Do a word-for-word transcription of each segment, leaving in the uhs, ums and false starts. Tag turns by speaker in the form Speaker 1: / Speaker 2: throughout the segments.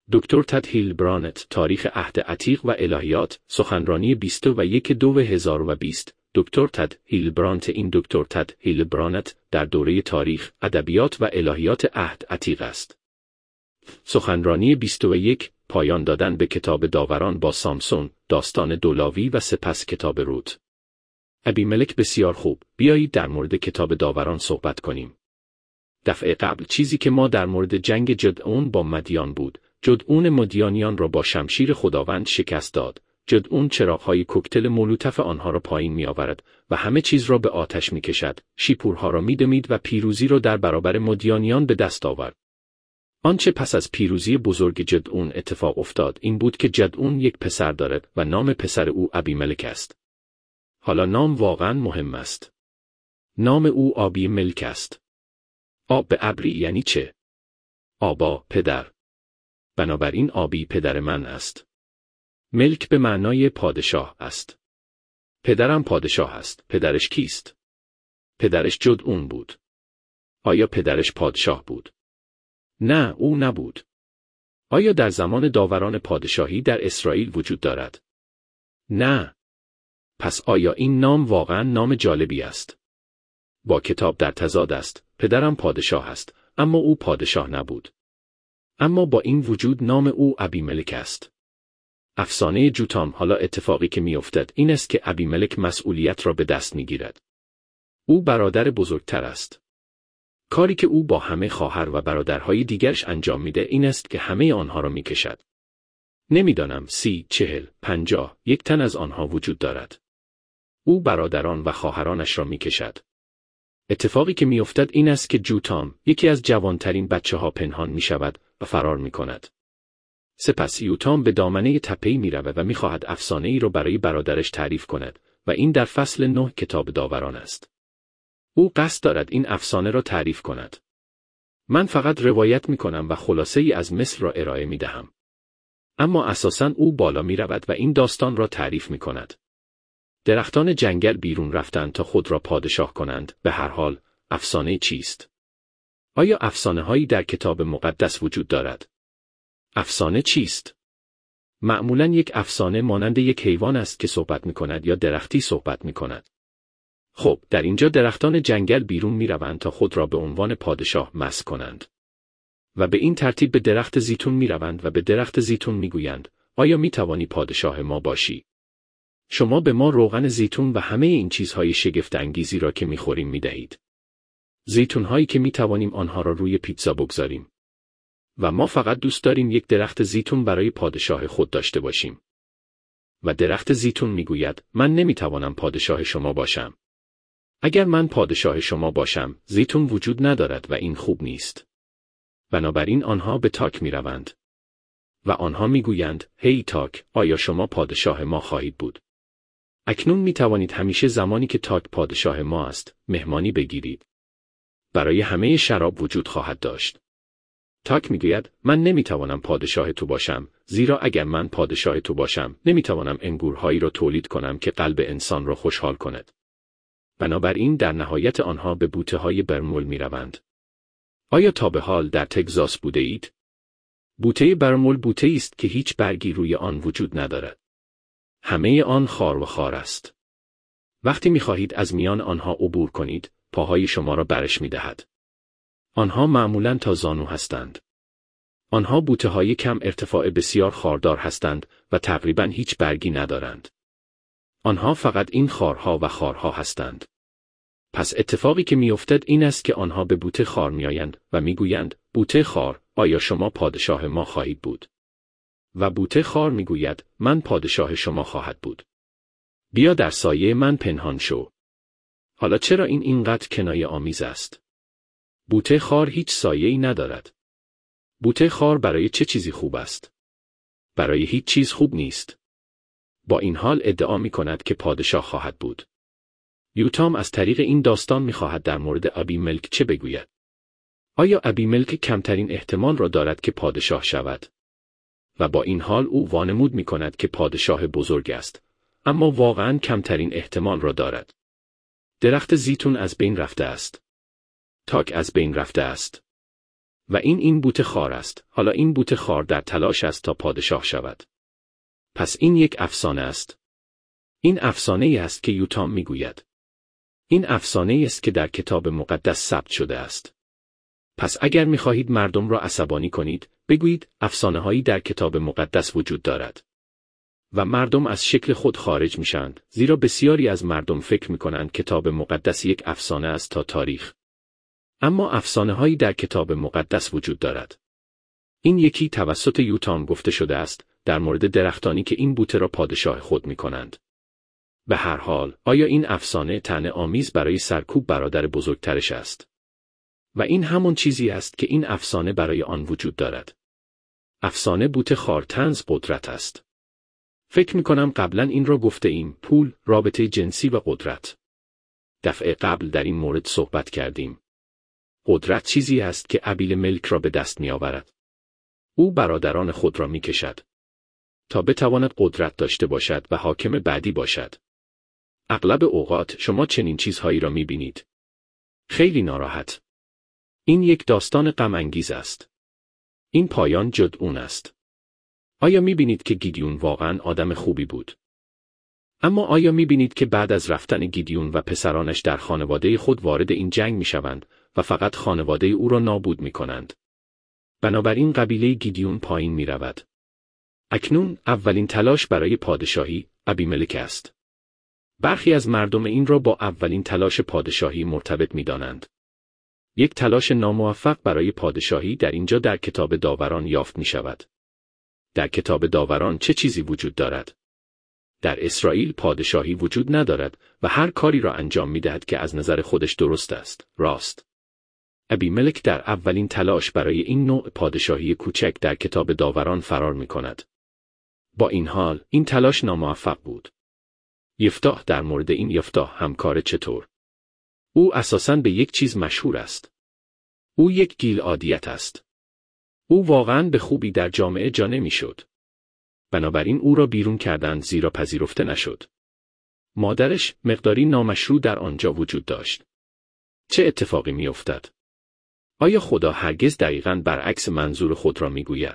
Speaker 1: دکتر تد هیلبرانت، تاریخ عهد عتیق و الهیات، سخنرانی بیست و یک دو هزار و بیست. دکتر تد هیلبرانت این دکتر تد هیلبرانت در دوره تاریخ، ادبیات و الهیات عهد عتیق است. سخنرانی بیست و یک، پایان دادن به کتاب داوران با سامسون، داستان دولاوی و سپس کتاب روت. ابیملک بسیار خوب، بیایید در مورد کتاب داوران صحبت کنیم. دفعه قبل چیزی که ما در مورد جنگ جدعون با مدیان بود، جدعون مدیانیان را با شمشیر خداوند شکست داد. جدعون چراغ‌های کوکتل مولوتف آنها را پایین می‌آورد و همه چیز را به آتش می‌کشد، شیپورها را می‌دمید و پیروزی را در برابر مدیانیان به دست آورد. آنچه پس از پیروزی بزرگ جدعون اتفاق افتاد این بود که جدعون یک پسر دارد و نام پسر او ابیملک است. حالا نام واقعاً مهم است. نام او ابیملک است. آب به ابری یعنی چه؟ آبا، پدر. بنابراین آبی پدر من است. ملک به معنای پادشاه است. پدرم پادشاه است. پدرش کیست؟ پدرش جدعون بود. آیا پدرش پادشاه بود؟ نه، او نبود. آیا در زمان داوران پادشاهی در اسرائیل وجود دارد؟ نه. پس آیا این نام واقعا نام جالبی است؟ با کتاب در تضاد است. پدرم پادشاه است، اما او پادشاه نبود. اما با این وجود نام او ابیملک است. افسانه جوتام. حالا اتفاقی که می‌افتد این است که ابیملک مسئولیت را به دست می‌گیرد. او برادر بزرگتر است. کاری که او با همه خواهر و برادرهای دیگرش انجام میده این است که همه آنها را میکشد. نمیدانم سی، چهل، پنجاه، یک تن از آنها وجود دارد. او برادران و خواهرانش را میکشد. اتفاقی که میافتد این است که جوتام، یکی از جوانترین بچه ها پنهان میشود و فرار میکند. سپس یوتام به دامنه تپه‌ای میرود و میخواهد افسانه‌ای را برای برادرش تعریف کند و این در فصل نه کتاب داوران است. او قصد دارد این افسانه را تعریف کند. من فقط روایت می کنم و خلاصه ای از مثل را ارائه می دهم. اما اساساً او بالا می رود و این داستان را تعریف می کند. درختان جنگل بیرون رفتند تا خود را پادشاه کنند. به هر حال، افسانه چیست؟ آیا افسانه هایی در کتاب مقدس وجود دارد؟ افسانه چیست؟ معمولاً یک افسانه مانند یک حیوان است که صحبت می کند یا درختی صحبت می کند. خب، در اینجا درختان جنگل بیرون می روند تا خود را به عنوان پادشاه مسخ کنند. و به این ترتیب به درخت زیتون می روند و به درخت زیتون می گویند، آیا می توانی پادشاه ما باشی؟ شما به ما روغن زیتون و همه این چیزهای شگفت انگیزی را که می خوریم می دهید. زیتون هایی که می توانیم آنها را روی پیتزا بگذاریم. و ما فقط دوست داریم یک درخت زیتون برای پادشاه خود داشته باشیم. و درخت زیتون می گوید، من نمی توانم پادشاه شما باشم. اگر من پادشاه شما باشم، زیتون وجود ندارد و این خوب نیست. بنابراین آنها به تاک می روند. و آنها می گویند، هی تاک، آیا شما پادشاه ما خواهید بود؟ اکنون می توانید همیشه زمانی که تاک پادشاه ما است، مهمانی بگیرید. برای همه شراب وجود خواهد داشت. تاک می گوید، من نمی توانم پادشاه تو باشم، زیرا اگر من پادشاه تو باشم، نمی توانم انگورهایی را تولید کنم که قلب انسان را خوشحال کند. بنابراین در نهایت آنها به بوته های برمول می روند. آیا تا به حال در تگزاس بوده اید؟ بوته برمول بوته است که هیچ برگی روی آن وجود ندارد. همه آن خار و خار است. وقتی می خواهید از میان آنها عبور کنید، پاهای شما را برش می دهد. آنها معمولاً تا زانو هستند. آنها بوته های کم ارتفاع بسیار خاردار هستند و تقریباً هیچ برگی ندارند. آنها فقط این خارها و خارها هستند. پس اتفاقی که میافتد این است که آنها به بوته خار میآیند و میگویند، بوته خار، آیا شما پادشاه ما خواهید بود؟ و بوته خار میگوید، من پادشاه شما خواهد بود. بیا در سایه من پنهان شو. حالا چرا این اینقدر کنایه آمیز است؟ بوته خار هیچ سایه‌ای ندارد. بوته خار برای چه چیزی خوب است؟ برای هیچ چیز خوب نیست. با این حال ادعا می کند که پادشاه خواهد بود. یوتام از طریق این داستان می خواهد در مورد ابیملک چه بگوید؟ آیا ابیملک کمترین احتمال را دارد که پادشاه شود؟ و با این حال او وانمود می کند که پادشاه بزرگ است، اما واقعاً کمترین احتمال را دارد. درخت زیتون از بین رفته است. تاک از بین رفته است. و این این بوته خار است. حالا این بوته خار در تلاش است تا پادشاه شود. پس این یک افسانه است. این افسانه ای است که یوتام میگوید. این افسانه ای است که در کتاب مقدس ثبت شده است. پس اگر میخواهید مردم را عصبانی کنید، بگویید افسانه هایی در کتاب مقدس وجود دارد. و مردم از شکل خود خارج میشند، زیرا بسیاری از مردم فکر میکنند کتاب مقدس یک افسانه است تا تاریخ. اما افسانه هایی در کتاب مقدس وجود دارد. این یکی توسط یوتام گفته شده است در مورد درختانی که این بوته را پادشاه خود میکنند. به هر حال، آیا این افسانه طعنه آمیز برای سرکوب برادر بزرگترش است؟ و این همون چیزی است که این افسانه برای آن وجود دارد. افسانه بوته خار طنز قدرت است. فکر می کنم قبلا این را گفته ایم، پول، رابطه جنسی و قدرت. دفعه قبل در این مورد صحبت کردیم. قدرت چیزی است که ابیل ملک را به دست می آورد. او برادران خود را می کشد تا بتواند قدرت داشته باشد و حاکم بعدی باشد. اغلب اوقات شما چنین چیزهایی را می بینید. خیلی ناراحت. این یک داستان غم انگیز است. این پایان جدعون است. آیا می بینید که گیدیون واقعا آدم خوبی بود؟ اما آیا می بینید که بعد از رفتن گیدیون و پسرانش در خانواده خود وارد این جنگ می شوند و فقط خانواده او را نابود می کنند؟ بنابراین قبیله گیدیون پایین می رود. اکنون اولین تلاش برای پادشاهی ابیملک است. برخی از مردم این را با اولین تلاش پادشاهی مرتبط می دانند. یک تلاش ناموفق برای پادشاهی در اینجا در کتاب داوران یافت می شود. در کتاب داوران چه چیزی وجود دارد؟ در اسرائیل پادشاهی وجود ندارد و هر کاری را انجام می دهد که از نظر خودش درست است، راست. ابیملک در اولین تلاش برای این نوع پادشاهی کوچک در کتاب داوران فرار می کند. با این حال، این تلاش ناموفق بود. یفتاح در مورد این یفتاح همکار چطور؟ او اساساً به یک چیز مشهور است. او یک گیلعادیت است. او واقعاً به خوبی در جامعه جا نمی‌شد. بنابراین او را بیرون کردند زیرا پذیرفته نشد. مادرش مقداری نامشروع در آنجا وجود داشت. چه اتفاقی می‌افتد؟ آیا خدا هرگز دقیقاً برعکس منظور خود را می‌گوید؟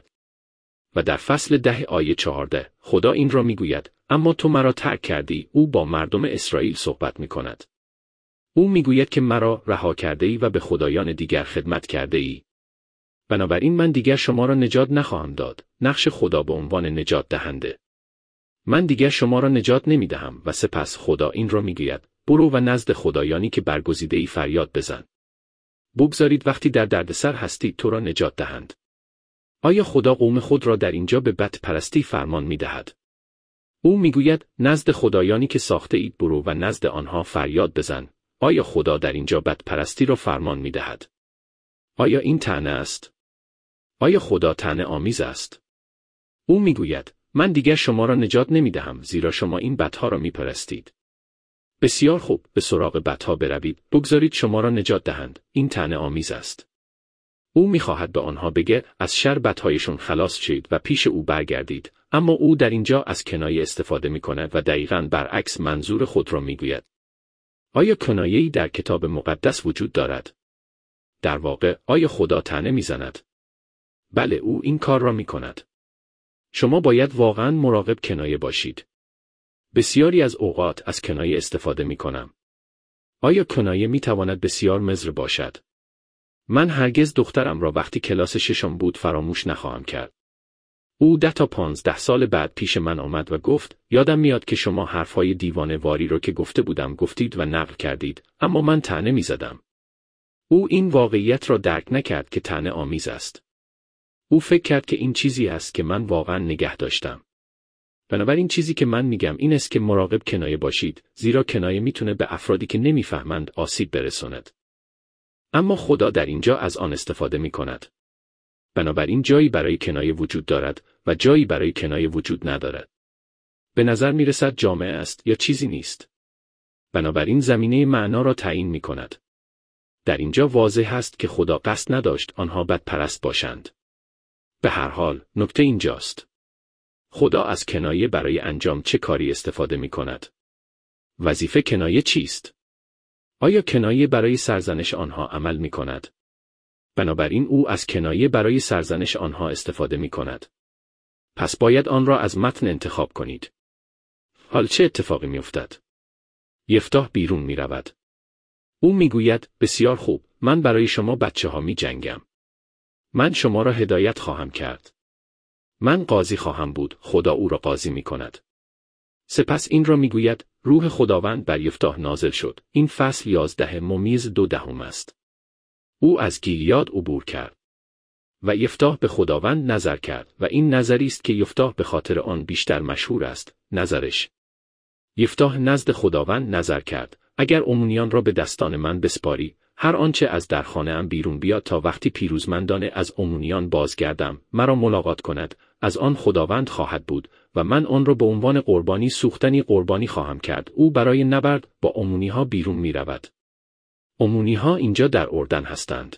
Speaker 1: و در فصل ده آیه چهارده خدا این را می‌گوید: اما تو مرا ترک کردی. او با مردم اسرائیل صحبت می‌کند. او می‌گوید که مرا رها کرده‌ای و به خدایان دیگر خدمت کرده‌ای. بنابراین من دیگر شما را نجات نخواهم داد. نقش خدا به عنوان نجات دهنده. من دیگر شما را نجات نمی‌دهم. و سپس خدا این را می‌گوید: برو و نزد خدایانی که برگزیده‌ای فریاد بزن. بگذارید وقتی در دردسر هستید تو را نجات دهند. آیا خدا قوم خود را در اینجا به بت پرستی فرمان می‌دهد؟ او می‌گوید نزد خدایانی که ساخته اید برو و نزد آنها فریاد بزن. آیا خدا در اینجا بت پرستی را فرمان می‌دهد؟ آیا این طعنه است؟ آیا خدا طعنه آمیز است؟ او می‌گوید من دیگر شما را نجات نمی‌دهم زیرا شما این بت‌ها را می‌پرستید. بسیار خوب، به سراغ بت‌ها بروید، بگذارید شما را نجات دهند. این طعنه آمیز است. او می‌خواهد به آنها بگه از شر بت‌هایشون خلاص شید و پیش او برگردید، اما او در اینجا از کنایه استفاده می‌کند و دقیقاً برعکس منظور خود را می‌گوید. آیا کنایه‌ای در کتاب مقدس وجود دارد؟ در واقع آیا خدا طعنه می‌زند؟ بله، او این کار را می‌کند. شما باید واقعاً مراقب کنایه باشید. بسیاری از اوقات از کنایه استفاده می‌کنم. آیا کنایه می‌تواند بسیار مضر باشد؟ من هرگز دخترم را وقتی کلاس ششم بود فراموش نخواهم کرد. او ده تا پانزده سال بعد پیش من آمد و گفت یادم میاد که شما حرفهای دیوانه واری رو که گفته بودم گفتید و نقل کردید، اما من طعنه می‌زدم. او این واقعیت را درک نکرد که طعنه آمیز است. او فکر کرد که این چیزی است که من واقعا نگه داشتم. بنابراین چیزی که من میگم این است که مراقب کنایه باشید، زیرا کنایه میتونه به افرادی که نمیفهمند آسیب برساند. اما خدا در اینجا از آن استفاده میکند. بنابراین جایی برای کنایه وجود دارد و جایی برای کنایه وجود ندارد. به نظر میرسد جامعه است یا چیزی نیست. بنابراین زمینه معنا را تعیین میکند. در اینجا واضح است که خدا قصد نداشت آنها بدپرست باشند. به هر حال، نکته اینجاست. خدا از کنایه برای انجام چه کاری استفاده می کند؟ وظیفه کنایه چیست؟ آیا کنایه برای سرزنش آنها عمل می کند؟ بنابراین او از کنایه برای سرزنش آنها استفاده می کند. پس باید آن را از متن انتخاب کنید. حال چه اتفاقی می افتد؟ یفتاح بیرون می رود. او می گوید بسیار خوب، من برای شما بچه ها می جنگم. من شما را هدایت خواهم کرد. من قاضی خواهم بود، خدا او را قاضی می کند. سپس این را می گوید روح خداوند بر یفتاح نازل شد. این فصل یازده ممیز دو دهم است. او از گیلیاد عبور کرد. و یفتاح به خداوند نظر کرد و این نظری است که یفتاح به خاطر آن بیشتر مشهور است. نظرش. یفتاح نزد خداوند نظر کرد اگر امونیان را به دستان من بسپاری، هر آنچه از در خانه ام بیرون بیاد تا وقتی پیروزمندانه از امونیان بازگردم مرا ملاقات کند، از آن خداوند خواهد بود و من آن را به عنوان قربانی سوختنی قربانی خواهم کرد. او برای نبرد با امونی ها بیرون می رود. امونی ها اینجا در اردن هستند.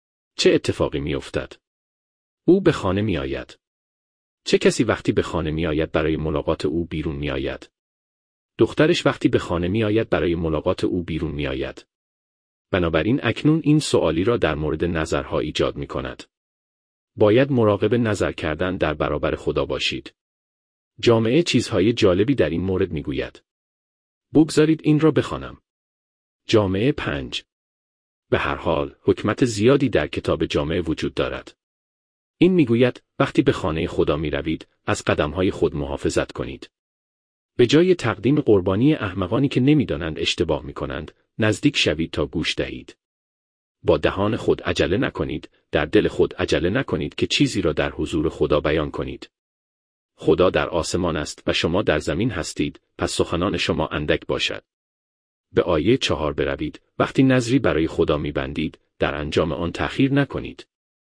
Speaker 1: چه اتفاقی می افتد؟ او به خانه می آید. چه کسی وقتی به خانه می آید برای ملاقات او بیرون می آید؟ دخترش وقتی به خانه می آید برای ملاقات او بیرون می آید. بنابراین اکنون این سوالی را در مورد نظرها ایجاد می کند. باید مراقب نظر کردن در برابر خدا باشید. جامعه چیزهای جالبی در این مورد می گوید. بگذارید این را بخوانم. جامعه پنج. به هر حال، حکمت زیادی در کتاب جامعه وجود دارد. این می گوید وقتی به خانه خدا می روید، از قدمهای خود محافظت کنید. به جای تقدیم قربانی احمقانی که نمی دانند اشتباه می کنند، نزدیک شوید تا گوش دهید. با دهان خود عجله نکنید، در دل خود عجله نکنید که چیزی را در حضور خدا بیان کنید. خدا در آسمان است و شما در زمین هستید، پس سخنان شما اندک باشد. به آیه چهار بروید، وقتی نظری برای خدا می بندید، در انجام آن تأخیر نکنید.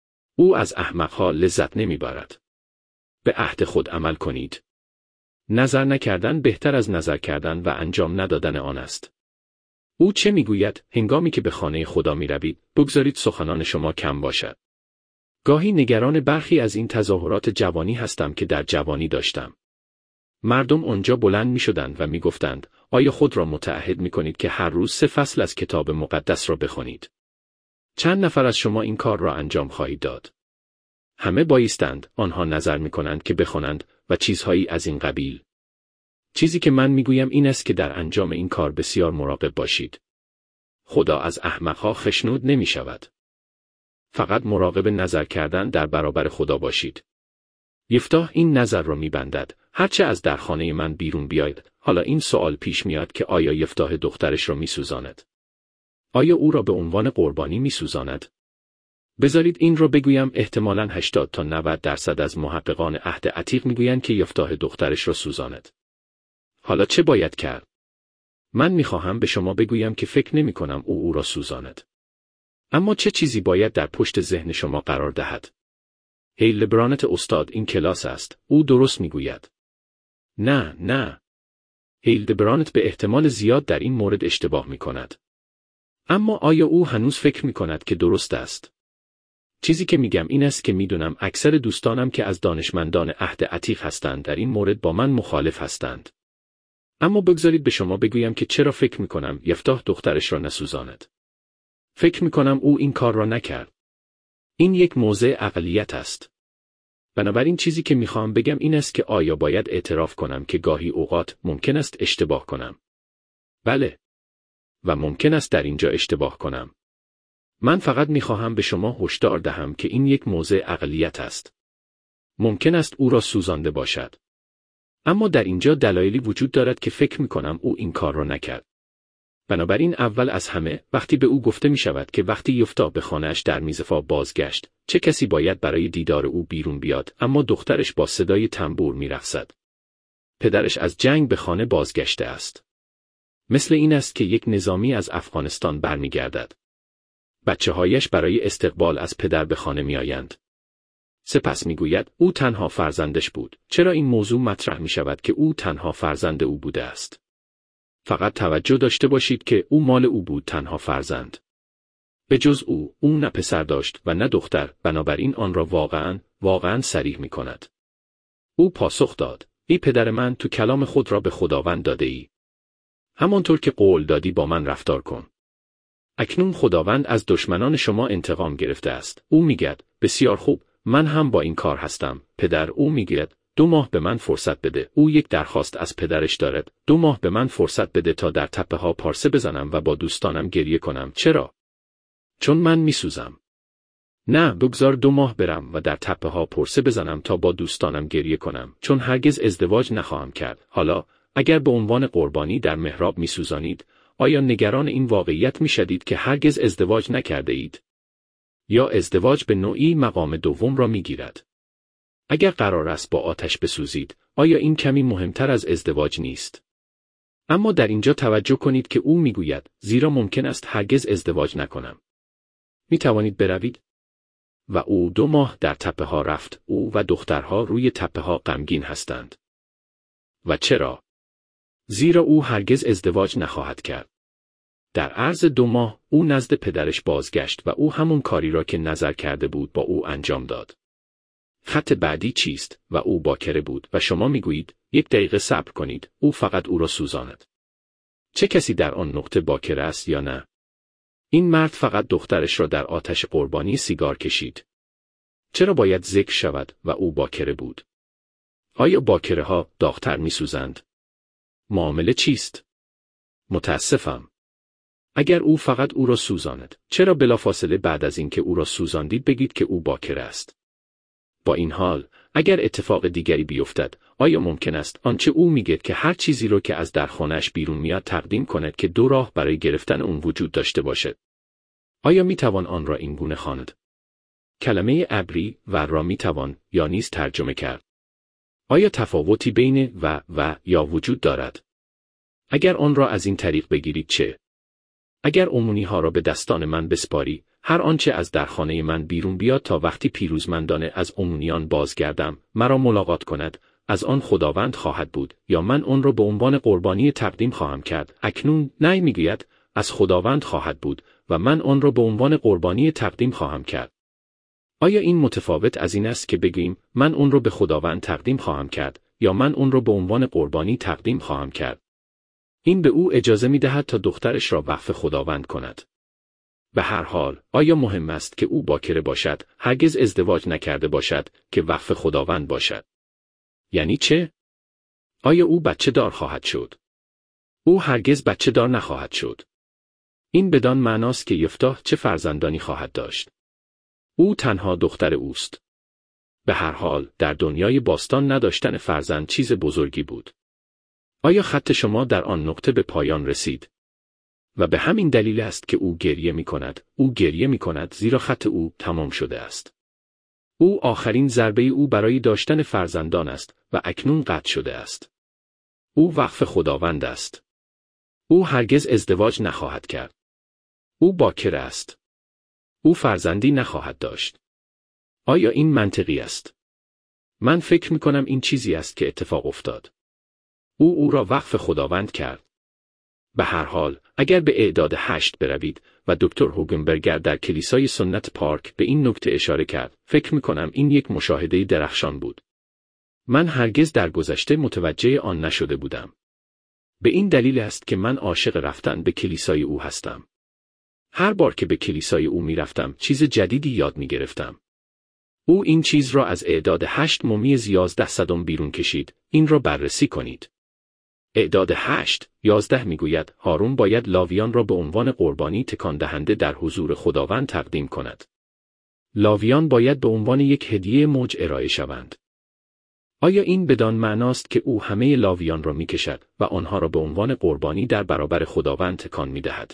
Speaker 1: او از احمقها لذت نمی بارد. به عهد خود عمل کنید. نظر نکردن بهتر از نظر کردن و انجام ندادن آن است. او چه میگوید؟ هنگامی که به خانه خدا می روید، بگذارید سخنان شما کم باشد. گاهی نگران برخی از این تظاهرات جوانی هستم که در جوانی داشتم. مردم آنجا بلند می شدند و می گفتند آیا خود را متعهد می کنید که هر روز سه فصل از کتاب مقدس را بخوانید؟ چند نفر از شما این کار را انجام خواهید داد؟ همه بایستند، آنها نظر می کنند که بخوانند و چیزهایی از این قبیل. چیزی که من می گویم این است که در انجام این کار بسیار مراقب باشید. خدا از احمقها خشنود نمی شود. فقط مراقب نظر کردن در برابر خدا باشید. یفتاح این نظر را می بندد، هرچه از در خانه من بیرون بیاید. حالا این سوال پیش میاد که آیا یفتاح دخترش را می سوزاند؟ آیا او را به عنوان قربانی می سوزاند؟ بذارید این را بگویم، احتمالاً هشتاد تا نود درصد از محققان عهد عتیق میگویند که یفتاح دخترش را سوزاند. حالا چه باید کرد؟ من میخواهم به شما بگویم که فکر نمی کنم او او را سوزاند. اما چه چیزی باید در پشت ذهن شما قرار دهد؟ هیل برانت استاد این کلاس است، او درست میگوید. نه، نه. هیل برانت به احتمال زیاد در این مورد اشتباه می کند. اما آیا او هنوز فکر می کند که درست است؟ چیزی که میگم این است که میدونم اکثر دوستانم که از دانشمندان عهد عتیق هستند در این مورد با من مخالف هستند. اما بگذارید به شما بگویم که چرا فکر میکنم یفتاح دخترش را نسوزاند. فکر میکنم او این کار را نکرد. این یک موضع اقلیت است. بنابراین چیزی که میخوام بگم این است که آیا باید اعتراف کنم که گاهی اوقات ممکن است اشتباه کنم؟ بله. و ممکن است در اینجا اشتباه کنم. من فقط میخواهم به شما هشدار دهم که این یک موضع اقلیت است. ممکن است او را سوزانده باشد. اما در اینجا دلایلی وجود دارد که فکر میکنم او این کار را نکرد. بنابراین اول از همه وقتی به او گفته می شود که وقتی یفتاح به خانه‌اش در میزفا بازگشت، چه کسی باید برای دیدار او بیرون بیاد، اما دخترش با صدای تنبور میرقصد. پدرش از جنگ به خانه بازگشته است. مثل این است که یک نظامی از افغانستان برمیگردد. بچه هایش برای استقبال از پدر به خانه می آیند. سپس می گوید او تنها فرزندش بود. چرا این موضوع مطرح می شود که او تنها فرزند او بوده است؟ فقط توجه داشته باشید که او مال او بود، تنها فرزند. به جز او، او نه پسر داشت و نه دختر، بنابراین آن را واقعاً، واقعاً صریح می کند. او پاسخ داد: ای پدر من، تو کلام خود را به خداوند داده ای. همانطور که قول دادی با من رفتار کن. اکنون خداوند از دشمنان شما انتقام گرفته است. او میگوید بسیار خوب، من هم با این کار هستم. پدر او میگوید دو ماه به من فرصت بده. او یک درخواست از پدرش دارد. دو ماه به من فرصت بده تا در تپه ها پارسه بزنم و با دوستانم گریه کنم. چرا؟ چون من میسوزم. نه، بگذار دو ماه برم و در تپه ها پرسه بزنم تا با دوستانم گریه کنم، چون هرگز ازدواج نخواهم کرد. حالا اگر به عنوان قربانی در محراب میسوزانید، آیا نگران این واقعیت میشدید که هرگز ازدواج نکرده اید؟ یا ازدواج به نوعی مقام دوم را میگیرد؟ اگر قرار است با آتش بسوزید، آیا این کمی مهمتر از ازدواج نیست؟ اما در اینجا توجه کنید که او میگوید زیرا ممکن است هرگز ازدواج نکنم. می توانید بروید؟ و او دو ماه در تپه ها رفت. او و دخترها روی تپه ها غمگین هستند. و چرا؟ زیرا او هرگز ازدواج نخواهد کرد. در عرض دو ماه او نزد پدرش بازگشت و او همون کاری را که نظر کرده بود با او انجام داد. خط بعدی چیست؟ و او باکره بود و شما میگویید یک دقیقه صبر کنید، او فقط او را سوزاند. چه کسی در آن نقطه باکره است یا نه؟ این مرد فقط دخترش را در آتش قربانی سیگار کشید. چرا باید ذکر شود و او باکره بود؟ آیا باکره ها داغ‌تر می‌سوزند؟ معامله چیست؟ متاسفم. اگر او فقط او را سوزاند، چرا بلافاصله بعد از اینکه او را سوزاندید بگید که او باکره است؟ با این حال، اگر اتفاق دیگری بیفتد، آیا ممکن است آنچه او میگه که هر چیزی رو که از در خانه‌اش بیرون میاد تقدیم کند که دو راه برای گرفتن اون وجود داشته باشد؟ آیا میتوان آن را این گونه خواند؟ کلمه ابری و را میتوان یا نیز ترجمه کرد. آیا تفاوتی بین و و یا وجود دارد؟ اگر آن را از این طریق بگیرید چه؟ اگر امونی ها را به دستان من بسپاری، هر آنچه از در خانه من بیرون بیاد تا وقتی پیروزمندانه از امونیان بازگردم، مرا ملاقات کند، از آن خداوند خواهد بود، یا من آن را به عنوان قربانی تقدیم خواهم کرد. اکنون نه میگوید از خداوند خواهد بود و من آن را به عنوان قربانی تقدیم خواهم کرد. آیا این متفاوت از این است که بگوییم من اون رو به خداوند تقدیم خواهم کرد یا من اون رو به عنوان قربانی تقدیم خواهم کرد؟ این به او اجازه می دهد تا دخترش را وقف خداوند کند. به هر حال، آیا مهم است که او باکره باشد، هرگز ازدواج نکرده باشد، که وقف خداوند باشد؟ یعنی چه؟ آیا او بچه دار خواهد شد؟ او هرگز بچه دار نخواهد شد. این بدان معناست که یفتح چه فرزندانی خواهد داشت. او تنها دختر اوست. به هر حال، در دنیای باستان نداشتن فرزند چیز بزرگی بود. آیا خط شما در آن نقطه به پایان رسید؟ و به همین دلیل است که او گریه می کند. او گریه می کند زیرا خط او تمام شده است. او آخرین ضربه او برای داشتن فرزندان است و اکنون قطع شده است. او وقف خداوند است. او هرگز ازدواج نخواهد کرد. او باکره است. او فرزندی نخواهد داشت. آیا این منطقی است؟ من فکر می کنم این چیزی است که اتفاق افتاد. او او را وقف خداوند کرد. به هر حال، اگر به اعداد هشت بروید و دکتر هوگنبرگر در کلیسای سنت پارک به این نکته اشاره کرد، فکر می کنم این یک مشاهده درخشان بود. من هرگز در گذشته متوجه آن نشده بودم. به این دلیل است که من عاشق رفتن به کلیسای او هستم. هر بار که به کلیسای او می رفتم، چیز جدیدی یاد می گرفتم. او این چیز را از اعداد هشت ممی یازده صدم بیرون کشید. این را بررسی کنید. اعداد هشت، یازده می گوید هارون باید لاویان را به عنوان قربانی تکان دهنده در حضور خداوند تقدیم کند. لاویان باید به عنوان یک هدیه موج ارائه شوند. آیا این بدان معناست که او همه لاویان را می کشد و آنها را به عنوان قربانی در برابر خداوند تکان می دهد؟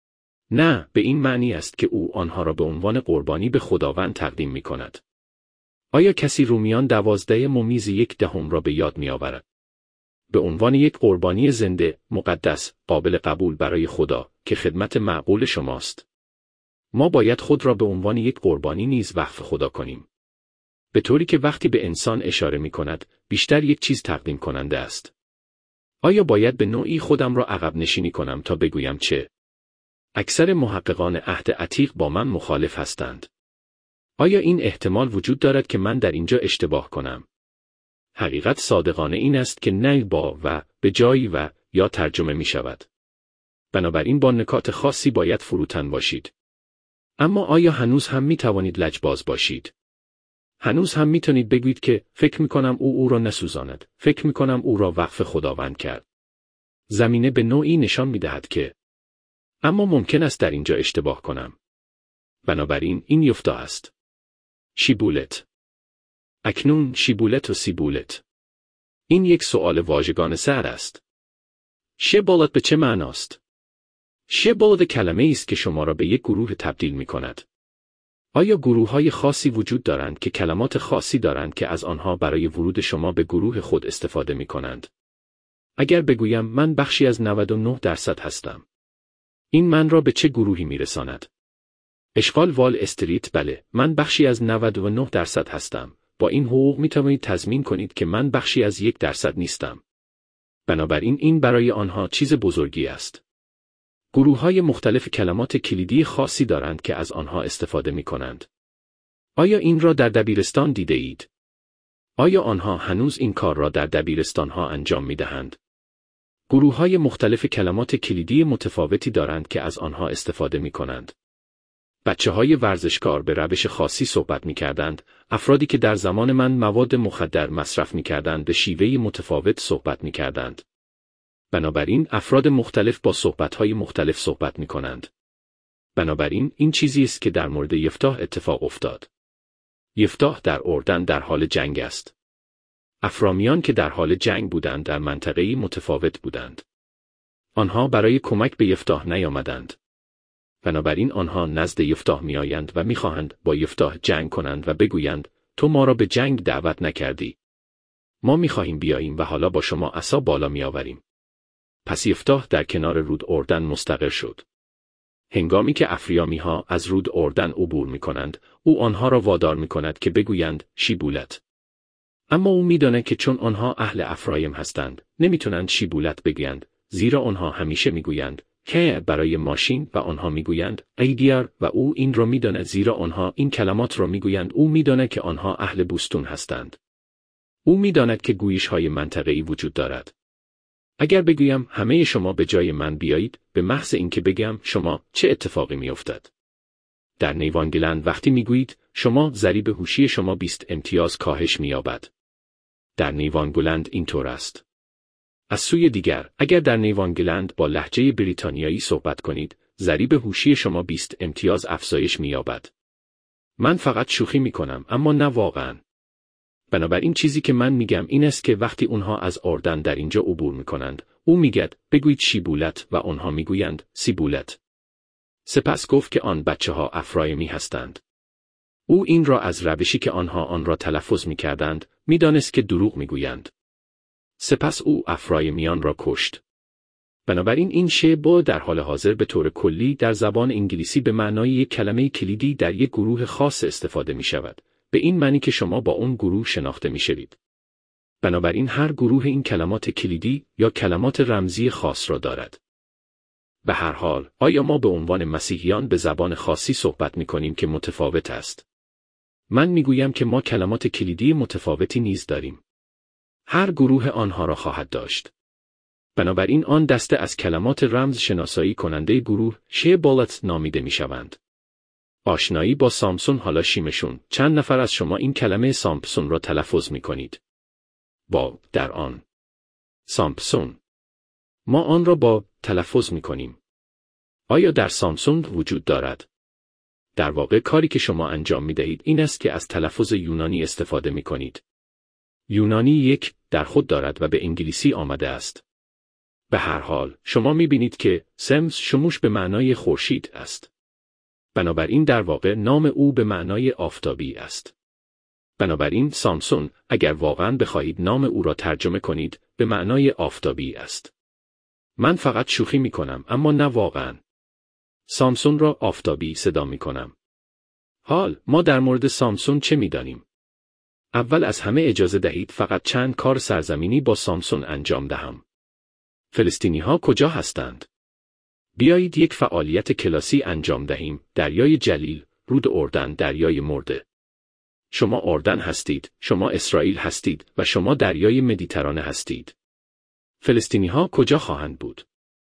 Speaker 1: نه، به این معنی است که او آنها را به عنوان قربانی به خداوند تقدیم می کند. آیا کسی رومیان دوازده ممیز یک دهم را به یاد می آورد؟ به عنوان یک قربانی زنده، مقدس، قابل قبول برای خدا، که خدمت معقول شماست. ما باید خود را به عنوان یک قربانی نیز وقف خدا کنیم. به طوری که وقتی به انسان اشاره می کند، بیشتر یک چیز تقدیم کننده است. آیا باید به نوعی خودم را عقب نشینی کنم تا بگویم چه؟ اکثر محققان عهد عتیق با من مخالف هستند. آیا این احتمال وجود دارد که من در اینجا اشتباه کنم؟ حقیقت صادقانه این است که نه با و به جایی و یا ترجمه می شود. بنابراین با نکات خاصی باید فروتن باشید. اما آیا هنوز هم می توانید لجباز باشید؟ هنوز هم می توانید بگویید که فکر می کنم او او را نسوزاند، فکر می کنم او را وقف خداوند کرد. زمینه به نوعی نشان می دهد که اما ممکن است در اینجا اشتباه کنم. بنابراین این یفتح است. شیبولت. اکنون شیبولت و سیبولت. این یک سؤال واژگان سر است. شیبولت به چه معناست؟ شیبولت کلمه است که شما را به یک گروه تبدیل می کند. آیا گروه‌های خاصی وجود دارند که کلمات خاصی دارند که از آنها برای ورود شما به گروه خود استفاده می کنند؟ اگر بگویم من بخشی از نود و نه درصد هستم. این من را به چه گروهی می رساند؟ اشغال وال استریت بله، من بخشی از نود و نه درصد هستم. با این حقوق می توانید تضمین کنید که من بخشی از یک درصد نیستم. بنابراین این برای آنها چیز بزرگی است. گروه‌های مختلف کلمات کلیدی خاصی دارند که از آنها استفاده می کنند. آیا این را در دبیرستان دیده اید؟ آیا آنها هنوز این کار را در دبیرستان‌ها انجام می دهند؟ گروه‌های مختلف کلمات کلیدی متفاوتی دارند که از آنها استفاده می کنند. بچه‌های ورزشکار به روش خاصی صحبت می‌کردند، افرادی که در زمان من مواد مخدر مصرف می‌کردند به شیوهی متفاوت صحبت می‌کردند. بنابراین افراد مختلف با صحبت‌های مختلف صحبت می‌کنند. بنابراین این چیزی است که در مورد یفتح اتفاق افتاد. یفتح در اردن در حال جنگ است. افرامیان که در حال جنگ بودند در منطقه‌ای متفاوت بودند. آنها برای کمک به یفتح نیامدند. بنابراین آنها نزد یفتح میآیند و میخواهند با یفتح جنگ کنند و بگویند تو ما را به جنگ دعوت نکردی. ما میخواهیم بیاییم و حالا با شما عصا بالا میآوریم. پس یفتح در کنار رود اردن مستقر شد. هنگامی که افریامی‌ها از رود اردن عبور میکنند، او آنها را وادار میکند که بگویند شیبولت. اما او میداند که چون آنها اهل افرایم هستند، نمیتونند شیبولت بگویند، زیرا آنها همیشه میگویند که برای ماشین و آنها میگویند ایدیار و او این را میداند زیرا آنها این کلمات را میگویند. او میداند که آنها اهل بوستون هستند. او میداند که گویش‌های منطقه‌ای وجود دارد. اگر بگویم همه شما به جای من بیایید، به محض اینکه بگم شما چه اتفاقی میافتد؟ در نیوانگلند وقتی میگویید شما ضریب هوشی شما بیست امتیاز کاهش مییابد. در نیوانگلند اینطور است. از سوی دیگر، اگر در نیوانگلند با لهجه بریتانیایی صحبت کنید، ضریب هوشی شما بیست امتیاز افزایش می‌یابد. من فقط شوخی می‌کنم، اما نه واقعاً. بنابراین چیزی که من میگم این است که وقتی اونها از اردن در اینجا عبور می‌کنند، او میگد بگویید شیبولت و آنها میگویند سیبولت. سپس گفت که آن بچه‌ها افرایمی هستند. او این را از روشی که آنها آن را تلفظ می‌کردند، می‌دانست که دروغ می‌گویند. سپس او افرایمیان را کشت. بنابراین این شیبو در حال حاضر به طور کلی در زبان انگلیسی به معنای یک کلمه کلیدی در یک گروه خاص استفاده می شود، به این معنی که شما با اون گروه شناخته می شوید. بنابراین هر گروه این کلمات کلیدی یا کلمات رمزی خاص را دارد. به هر حال، آیا ما به عنوان مسیحیان به زبان خاصی صحبت می کنیم که متفاوت است؟ من می گویم که ما کلمات کلیدی متفاوتی نیز داریم. هر گروه آنها را خواهد داشت. بنابراین آن دسته از کلمات رمز شناسایی کننده گروه شیبولت نامیده می شوند. آشنایی با سامسون حالا شیمشون. چند نفر از شما این کلمه سامپسون را تلفظ می کنید؟ با در آن. سامپسون. ما آن را با تلفظ می کنیم. آیا در سامسون وجود دارد؟ در واقع کاری که شما انجام می دهید این است که از تلفظ یونانی استفاده می کنید. یونانی یک در خود دارد و به انگلیسی آمده است. به هر حال، شما می‌بینید که سمس شموش به معنای خورشید است. بنابراین در واقع نام او به معنای آفتابی است. بنابراین سامسون، اگر واقعاً بخواهید نام او را ترجمه کنید، به معنای آفتابی است. من فقط شوخی می‌کنم، اما نه واقعاً. سامسون را آفتابی صدا می‌کنم. حال، ما در مورد سامسون چه می‌دانیم؟ اول از همه اجازه دهید فقط چند کار سرزمینی با سامسون انجام دهم. فلسطینی‌ها کجا هستند؟ بیایید یک فعالیت کلاسی انجام دهیم. دریای جلیل، رود اردن، دریای مرده. شما اردن هستید، شما اسرائیل هستید و شما دریای مدیترانه هستید. فلسطینی‌ها کجا خواهند بود؟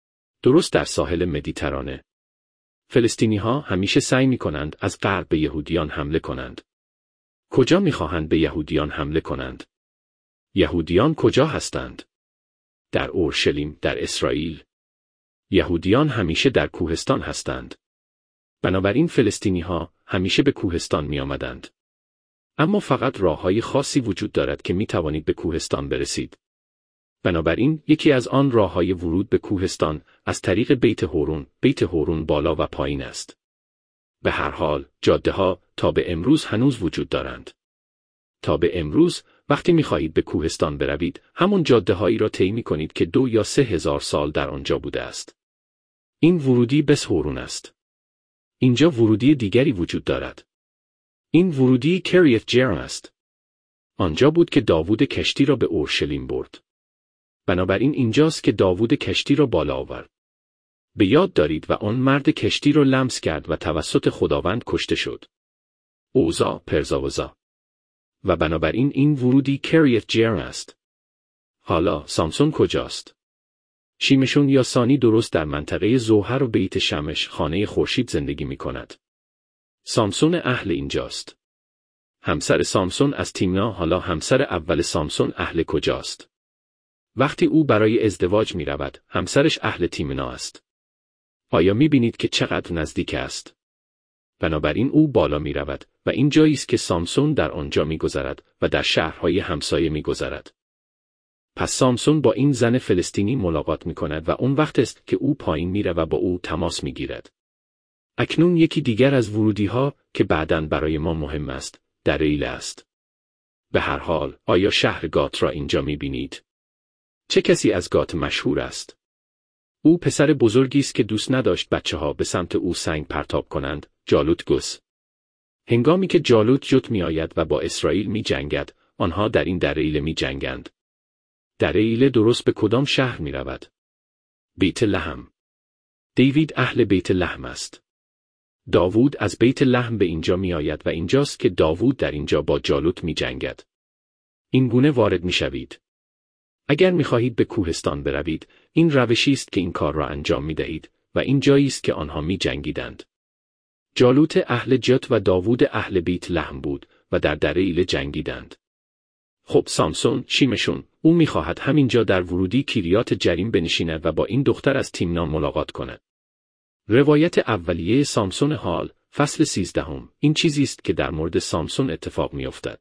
Speaker 1: درست در ساحل مدیترانه. فلسطینی‌ها همیشه سعی می‌کنند از غرب به یهودیان حمله کنند. کجا می‌خواهند به یهودیان حمله کنند؟ یهودیان کجا هستند؟ در اورشلیم، در اسرائیل. یهودیان همیشه در کوهستان هستند. بنابراین فلسطینی‌ها همیشه به کوهستان می‌آمدند. اما فقط راه‌های خاصی وجود دارد که می‌توانید به کوهستان برسید. بنابراین یکی از آن راه‌های ورود به کوهستان از طریق بیت هورون، بیت هورون بالا و پایین است. به هر حال، جاده‌ها تا به امروز هنوز وجود دارند. تا به امروز، وقتی می‌خواهید به کوهستان بروید، همون جاده‌هایی را طی می‌کنید که دو یا سه هزار سال در آنجا بوده است. این ورودی بس هورون است. اینجا ورودی دیگری وجود دارد. این ورودی کریت جرم است. آنجا بود که داوود کشتی را به اورشلیم برد. بنابراین اینجاست که داوود کشتی را بالا آورد. به یاد دارید و آن مرد کشتی را لمس کرد و توسط خداوند کشته شد. اوزا پرزاوزا. و بنابراین این ورودی کریت جرم است. حالا سامسون کجاست؟ شیمشون یا سانی درست در منطقه زوهر و بیت شمش خانه خورشید زندگی می کند. سامسون اهل اینجاست. همسر سامسون از تیمنا حالا همسر اول سامسون اهل کجاست؟ وقتی او برای ازدواج می رود، همسرش اهل تیمنا است. آیا می بینید که چقدر نزدیک است؟ بنابراین او بالا می رود و این جایی است که سامسون در آنجا می گذرد و در شهرهای همسایه می گذرد. پس سامسون با این زن فلسطینی ملاقات می کند و اون وقت است که او پایین می رود و با او تماس می گیرد. اکنون یکی دیگر از ورودی ها که بعداً برای ما مهم است، در ایله است. به هر حال، آیا شهر گات را اینجا می بینید؟ چه کسی از گات مشهور است؟ او پسر بزرگی است که دوست نداشت بچه ها به سمت او سنگ پرتاب کنند، جالوت گس. هنگامی که جالوت جت می آید و با اسرائیل می جنگد، آنها در این دره ایله می جنگند. دره ایله درست به کدام شهر می رود؟ بیت لحم. دیوید اهل بیت لحم است. داوود از بیت لحم به اینجا می آید و اینجاست که داوود در اینجا با جالوت می جنگد. این گونه وارد می شوید. اگر می خواهید به کوهستان بروید، این روشی است که این کار را انجام می دهید و این جایی است که آنها می جنگیدند. جالوت اهل جت و داوود اهل بیت لحم بود و در دره ایله جنگیدند. خب سامسون، شیمشون، او می خواهد همینجا در ورودی کریات جریم بنشیند و با این دختر از تیمنا ملاقات کند. روایت اولیه سامسون حال، فصل سیزدهم، این چیزی است که در مورد سامسون اتفاق می افتد.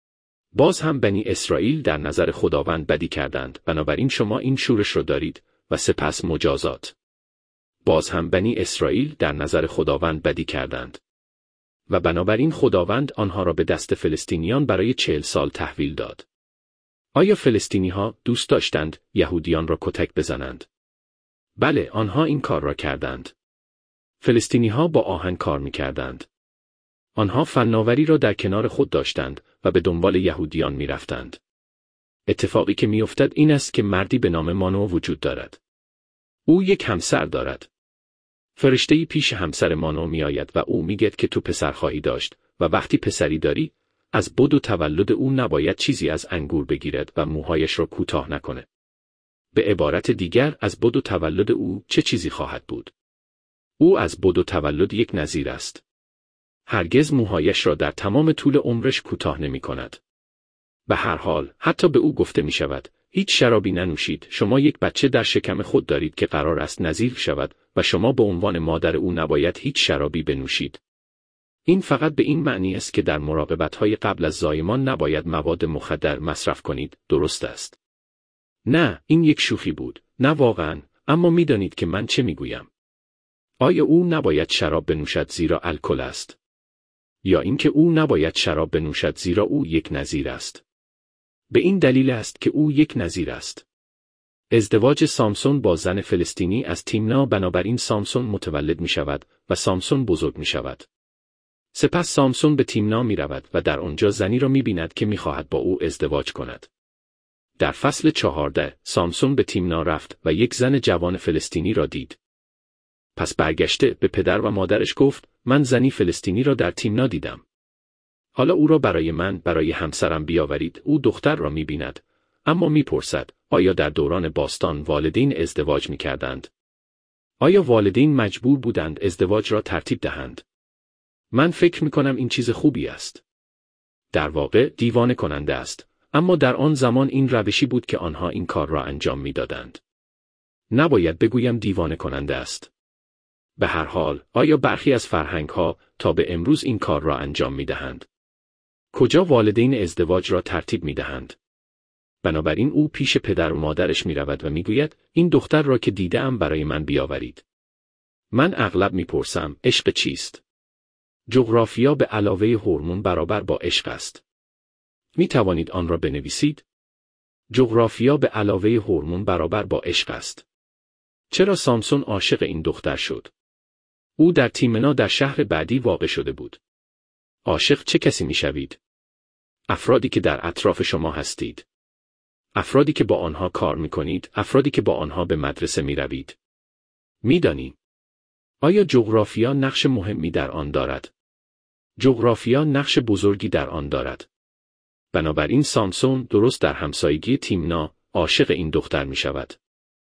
Speaker 1: باز هم بنی اسرائیل در نظر خداوند بدی کردند، بنابراین شما این شورش را دارید و سپس مجازات. باز هم بنی اسرائیل در نظر خداوند بدی کردند. و بنابراین خداوند آنها را به دست فلسطینیان برای چهل سال تحویل داد. آیا فلسطینی ها دوست داشتند یهودیان را کتک بزنند؟ بله، آنها این کار را کردند. فلسطینی ها با آهن کار می کردند. آنها فناوری را در کنار خود داشتند و به دنبال یهودیان می رفتند. اتفاقی که می افتد این است که مردی به نام مانو وجود دارد. او یک همسر دارد. فرشته‌ای پیش همسر مانو می آید و او می گوید که تو پسر خواهی داشت و وقتی پسری داری، از بد و تولد او نباید چیزی از انگور بگیرد و موهایش را کوتاه نکنه. به عبارت دیگر از بد و تولد او چه چیزی خواهد بود؟ او از بد و تولد یک نظیر است. هرگز موهایش را در تمام طول عمرش کوتاه نمی کند. به هر حال، حتی به او گفته می شود، هیچ شرابی ننوشید، شما یک بچه در شکم خود دارید که قرار است نظیر شود و شما به عنوان مادر او نباید هیچ شرابی بنوشید. این فقط به این معنی است که در مراقبت‌های قبل از زایمان نباید مواد مخدر مصرف کنید، درست است؟ نه، این یک شوخی بود، نه واقعاً، اما می دانید که من چه می گویم. آیا او نباید شراب بنوشد زیرا الکل است؟ یا اینکه او نباید شراب بنوشد زیرا او یک نظیر است؟ به این دلیل است که او یک نظیر است. ازدواج سامسون با زن فلسطینی از تیمنا، بنابراین سامسون متولد می شود و سامسون بزرگ می شود. سپس سامسون به تیمنا می رود و در آنجا زنی را می بیند که می خواهد با او ازدواج کند. در فصل چهارده، سامسون به تیمنا رفت و یک زن جوان فلسطینی را دید. پس برگشته به پدر و مادرش گفت، من زنی فلسطینی را در تیمنا دیدم. حالا او را برای من، برای همسرم بیاورید. او دختر را می بیند، اما می پرسد، آیا در دوران باستان والدین ازدواج می کردند؟ آیا والدین مجبور بودند ازدواج را ترتیب دهند؟ من فکر می‌کنم این چیز خوبی است. در واقع دیوانه کننده است، اما در آن زمان این روشی بود که آنها این کار را انجام می‌دادند. نباید بگویم دیوانه کننده است. به هر حال، آیا برخی از فرهنگ‌ها تا به امروز این کار را انجام می‌دهند؟ کجا والدین ازدواج را ترتیب می‌دهند؟ بنابراین او پیش پدر و مادرش می‌رود و می‌گوید این دختر را که دیده‌ام برای من بیاورید. من اغلب می‌پرسم عشق چیست؟ جغرافیا به علاوه هورمون برابر با عشق است. می‌توانید آن را بنویسید؟ جغرافیا به علاوه هورمون برابر با عشق است. چرا سامسون عاشق این دختر شد؟ او در تیمنا در شهر بعدی واقع شده بود. عاشق چه کسی می‌شوید؟ افرادی که در اطراف شما هستید. افرادی که با آنها کار می‌کنید، افرادی که با آنها به مدرسه می‌روید. می‌دانی؟ آیا جغرافیا نقش مهمی در آن دارد؟ جغرافیا نقش بزرگی در آن دارد. بنابراین سامسون درست در همسایگی تیمنا عاشق این دختر می‌شود.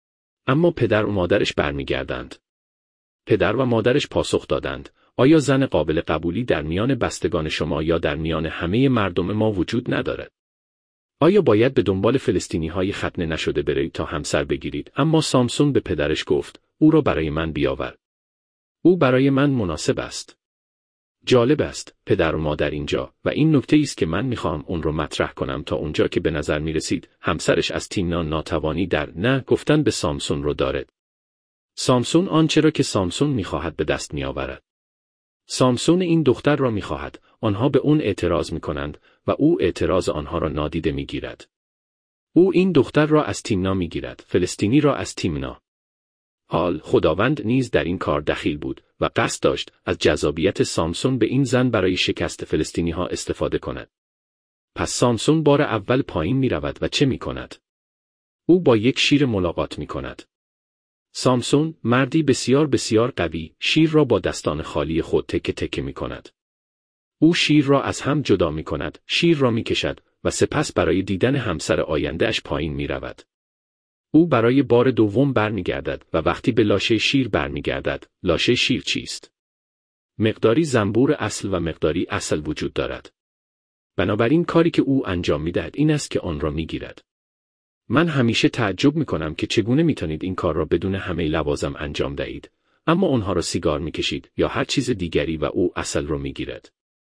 Speaker 1: اما پدر و مادرش برمیگردند. پدر و مادرش پاسخ دادند: آیا زن قابل قبولی در میان بستگان شما یا در میان همه مردم ما وجود ندارد؟ آیا باید به دنبال فلسطینی‌های ختنه نشده برید تا همسر بگیرید؟ اما سامسون به پدرش گفت: او را برای من بیاور. او برای من مناسب است. جالب است، پدر و مادر اینجا، و این نکته است که من میخواهم اون رو مطرح کنم. تا اونجا که به نظر میرسید همسرش از تیمنا ناتوانی در نه گفتن به سامسون رو دارد. سامسون آنچه را که سامسون میخواهد به دست میآورد. سامسون این دختر را میخواهد، آنها به اون اعتراض میکنند و او اعتراض آنها را نادیده میگیرد. او این دختر را از تیمنا میگیرد، فلسطینی را از تیمنا. حال خداوند نیز در این کار دخیل بود و قصد داشت از جذابیت سامسون به این زن برای شکست فلسطینی ها استفاده کند. پس سامسون بار اول پایین می رود و چه می کند؟ او با یک شیر ملاقات می کند. سامسون، مردی بسیار بسیار قوی، شیر را با دستان خالی خود تکه تکه می کند. او شیر را از هم جدا می کند، شیر را می کشد و سپس برای دیدن همسر آینده اش پایین می رود. او برای بار دوم برمیگردد و وقتی به لاشه شیر برمیگردد، لاشه شیر چیست؟ مقداری زنبور اصل و مقداری عسل وجود دارد. بنابراین کاری که او انجام می‌دهد این است که آن را می‌گیرد. من همیشه تعجب می‌کنم که چگونه می‌توانید این کار را بدون همه لوازم انجام دهید، اما آنها را سیگار می‌کشید یا هر چیز دیگری و او عسل را می‌گیرد.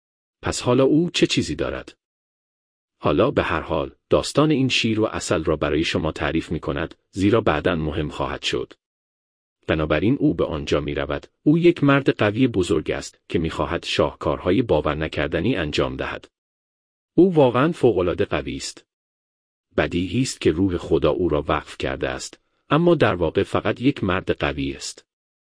Speaker 1: پس حالا او چه چیزی دارد؟ حالا به هر حال داستان این شیر و عسل را برای شما تعریف می کند، زیرا بعداً مهم خواهد شد. بنابراین او به آنجا می رود. او یک مرد قوی بزرگ است که می خواهد شاهکارهای باور نکردنی انجام دهد. او واقعاً فوق‌العاده قوی است. بدیهی است که روح خدا او را وقف کرده است، اما در واقع فقط یک مرد قوی است.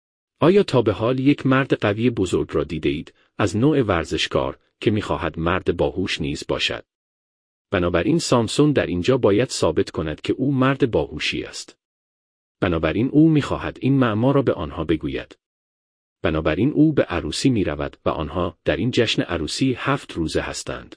Speaker 1: آیا تا به حال یک مرد قوی بزرگ را دیده اید، از نوع ورزشکار که می خواهد مرد باهوش نیز باشد؟ بنابراین سامسون در اینجا باید ثابت کند که او مرد باهوشی است. بنابراین او می‌خواهد این معما را به آنها بگوید. بنابراین او به عروسی می‌رود و آنها در این جشن عروسی هفت روزه هستند.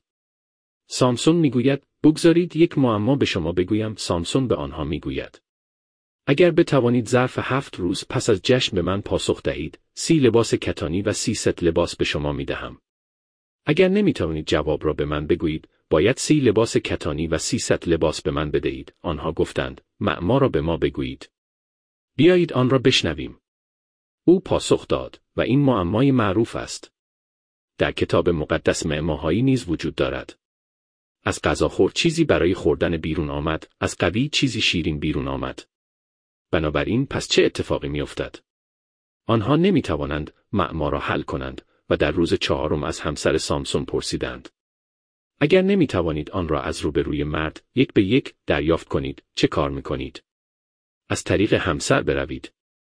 Speaker 1: سامسون می‌گوید بگذارید یک معما به شما بگویم. سامسون به آنها می‌گوید اگر بتوانید ظرف هفت روز پس از جشن به من پاسخ دهید، سی لباس کتانی و سی ست لباس به شما می‌دهم. اگر نمی‌توانید جواب را به من بگویید، باید سی لباس کتانی و سی ست لباس به من بدهید. آنها گفتند معما را به ما بگویید. بیایید آن را بشنویم. او پاسخ داد و این معمای معروف است. در کتاب مقدس معماهایی نیز وجود دارد. از غذاخور چیزی برای خوردن بیرون آمد، از قوی چیزی شیرین بیرون آمد. بنابراین پس چه اتفاقی می‌افتد؟ آنها نمی‌توانند معما را حل کنند و در روز چهارم از همسر سامسون پرسیدند. اگر نمی‌توانید آن را از روبروی مرد یک به یک دریافت کنید، چه کار می‌کنید؟ از طریق همسر بروید.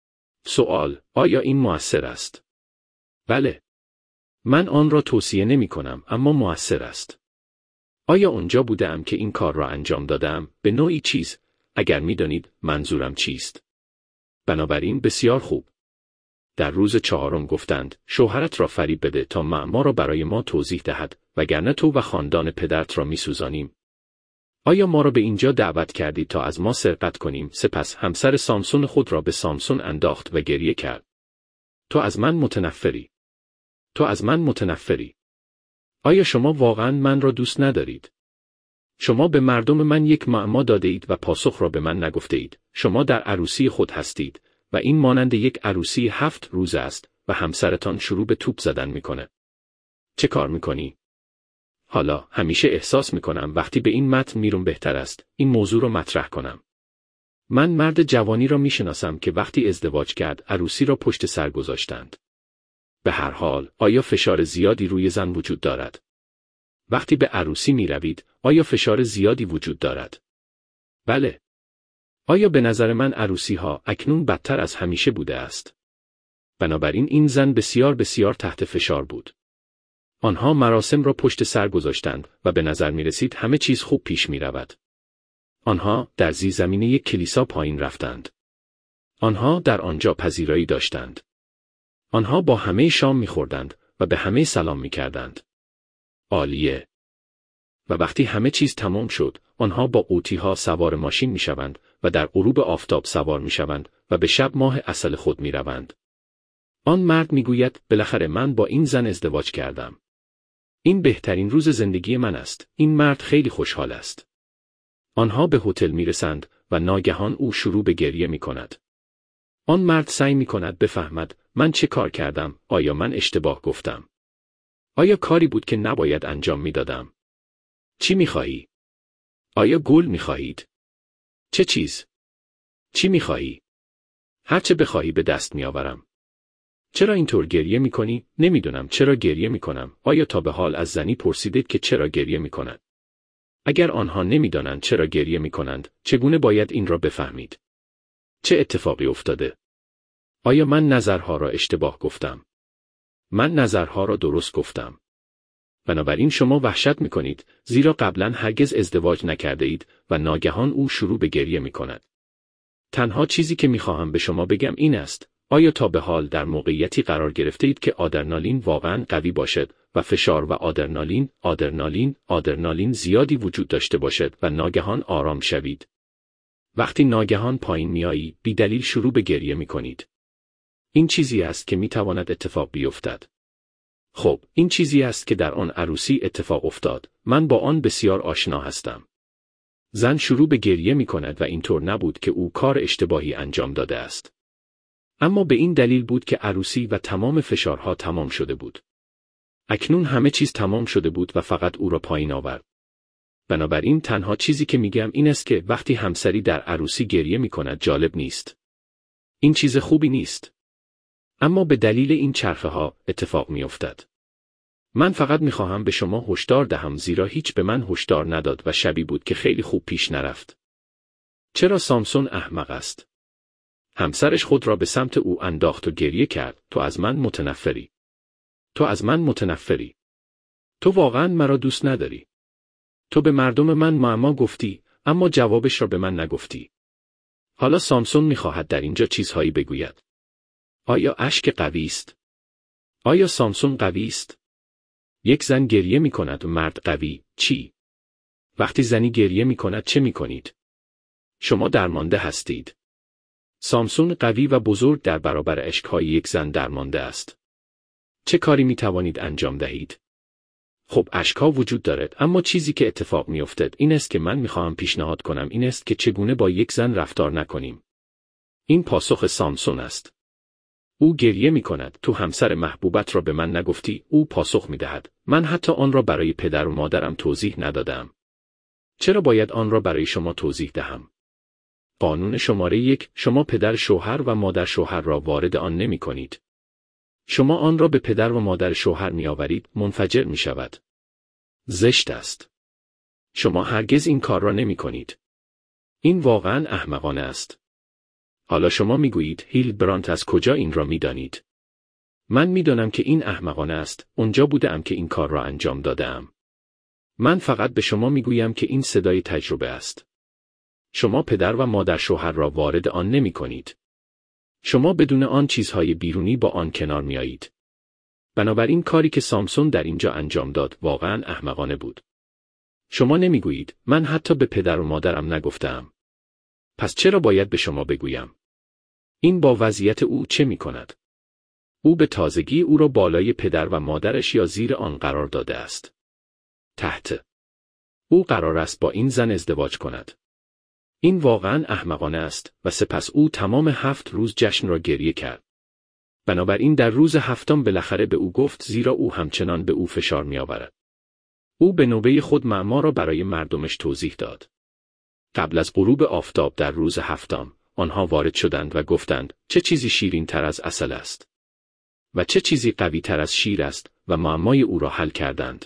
Speaker 1: سوال: آیا این مؤثر است؟ بله. من آن را توصیه نمی‌کنم، اما مؤثر است. آیا اونجا بودم که این کار را انجام دادم؟ به نوعی چیز، اگر می‌دانید منظورم چیست. بنابراین بسیار خوب. در روز چهارم گفتند شوهرت را فریب بده تا معما را برای ما توضیح دهد، وگرنه تو و خاندان پدرت را می‌سوزانیم. آیا ما را به اینجا دعوت کردید تا از ما سرقت کنیم؟ سپس همسر سامسون خود را به سامسون انداخت و گریه کرد. تو از من متنفری. تو از من متنفری. آیا شما واقعا من را دوست ندارید؟ شما به مردم من یک معما داده اید و پاسخ را به من نگفته اید. شما در عروسی خود هستید و این مانند یک عروسی هفت روز است و همسرتان شروع به توپ زدن میکنه. چه کار میکنی؟ حالا همیشه احساس میکنم وقتی به این متن میرم بهتر است این موضوع رو مطرح کنم. من مرد جوانی را میشناسم که وقتی ازدواج کرد عروسی را پشت سر گذاشتند. به هر حال آیا فشار زیادی روی زن وجود دارد؟ وقتی به عروسی می روید آیا فشار زیادی وجود دارد؟ بله. آیا به نظر من عروسی ها اکنون بدتر از همیشه بوده است؟ بنابراین این زن بسیار بسیار تحت فشار بود. آنها مراسم را پشت سر گذاشتند و به نظر می رسید همه چیز خوب پیش می رود. آنها در زیرزمینه یک کلیسا پایین رفتند. آنها در آنجا پذیرایی داشتند. آنها با همه شام می خوردند و به همه سلام می کردند. عالیه. و وقتی همه چیز تمام شد، آنها با قوطی ها سوار ماشین می شوند و در غروب آفتاب سوار می شوند و به شب ماه عسل خود می روند. آن مرد می گوید بالاخره من با این زن ازدواج کردم. این بهترین روز زندگی من است. این مرد خیلی خوشحال است. آنها به هتل می رسند و ناگهان او شروع به گریه می کند. آن مرد سعی می کند بفهمد من چه کار کردم؟ آیا من اشتباه گفتم؟ آیا کاری بود که نباید انجام می دادم؟ چی می خواهی؟ آیا گل می خواهید؟ چه چیز؟ چی می خواهی؟ هر چه بخواهی به دست می آورم. چرا اینطور گریه می کنی؟ نمی دونم چرا گریه می کنم. آیا تا به حال از زنی پرسیدید که چرا گریه می کند؟ اگر آنها نمی دانند چرا گریه می کنند، چگونه باید این را بفهمید؟ چه اتفاقی افتاده؟ آیا من نظرها را اشتباه گفتم؟ من نظرها را درست گفتم. بنابراین شما وحشت می کنید، زیرا قبلا هرگز ازدواج نکرده اید و ناگهان او شروع به گریه می کند. تنها چیزی که می خواهم به شما بگم این است، آیا تا به حال در موقعیتی قرار گرفته اید که آدرنالین واقعا قوی باشد و فشار و آدرنالین، آدرنالین، آدرنالین زیادی وجود داشته باشد و ناگهان آرام شوید؟ وقتی ناگهان پایین میایی، بی دلیل شروع به گریه می کنید. این چیزی است که می تواند اتفاق بیفتد. خب، این چیزی است که در آن عروسی اتفاق افتاد. من با آن بسیار آشنا هستم. زن شروع به گریه می کند و اینطور نبود که او کار اشتباهی انجام داده است. اما به این دلیل بود که عروسی و تمام فشارها تمام شده بود. اکنون همه چیز تمام شده بود و فقط او را پایین آورد. بنابراین تنها چیزی که میگم این است که وقتی همسری در عروسی گریه می کند جالب نیست. این چیز خوبی نیست. اما به دلیل این چرخه ها اتفاق می افتد. من فقط می خواهم به شما هشدار دهم زیرا هیچ به من هشدار نداد و شبی بود که خیلی خوب پیش نرفت. چرا سامسون احمق است؟ همسرش خود را به سمت او انداخت و گریه کرد. تو از من متنفری. تو از من متنفری. تو واقعا مرا دوست نداری. تو به مردم من معما گفتی، اما جوابش را به من نگفتی. حالا سامسون می خواهد در اینجا چیزهایی بگوید. آیا اشک قوی است؟ آیا سامسون قوی است؟ یک زن گریه می کند و مرد قوی، چی؟ وقتی زنی گریه می کند چه می کنید؟ شما درمانده هستید. سامسون قوی و بزرگ در برابر اشکهای یک زن درمانده است. چه کاری می توانید انجام دهید؟ خب اشکها وجود دارد، اما چیزی که اتفاق می افتد این است که من می خواهم پیشنهاد کنم این است که چگونه با یک زن رفتار نکنیم. این پاسخ سامسون است. او گریه می کند. تو همسر محبوبت را به من نگفتی. او پاسخ می دهد. من حتی آن را برای پدر و مادرم توضیح ندادم. چرا باید آن را برای شما توضیح دهم؟ قانون شماره یک، شما پدر شوهر و مادر شوهر را وارد آن نمی کنید. شما آن را به پدر و مادر شوهر می آورید، منفجر می شود. زشت است. شما هرگز این کار را نمی کنید. این واقعا احمقانه است. حالا شما می گویید هیل برانت از کجا این را می دانید؟ من می دانم که این احمقانه است. اونجا بودم که این کار را انجام دادم. من فقط به شما می گویم که این صدای تجربه است. شما پدر و مادر شوهر را وارد آن نمی کنید. شما بدون آن چیزهای بیرونی با آن کنار می آیید. بنابراین کاری که سامسون در اینجا انجام داد واقعا احمقانه بود. شما نمیگویید من حتی به پدر و مادرم نگفتم. پس چرا باید به شما بگویم؟ این با وضعیت او چه می کند؟ او به تازگی او را بالای پدر و مادرش یا زیر آن قرار داده است. تحت. او قرار است با این زن ازدواج کند. این واقعاً احمقانه است و سپس او تمام هفت روز جشن را گریه کرد. بنابراین در روز هفتم بالاخره به او گفت زیرا او همچنان به او فشار می آورد. او به نوبه خود معما را برای مردمش توضیح داد. قبل از غروب آفتاب در روز هفتم، آنها وارد شدند و گفتند چه چیزی شیرین تر از عسل است و چه چیزی قوی تر از شیر است و معمای او را حل کردند.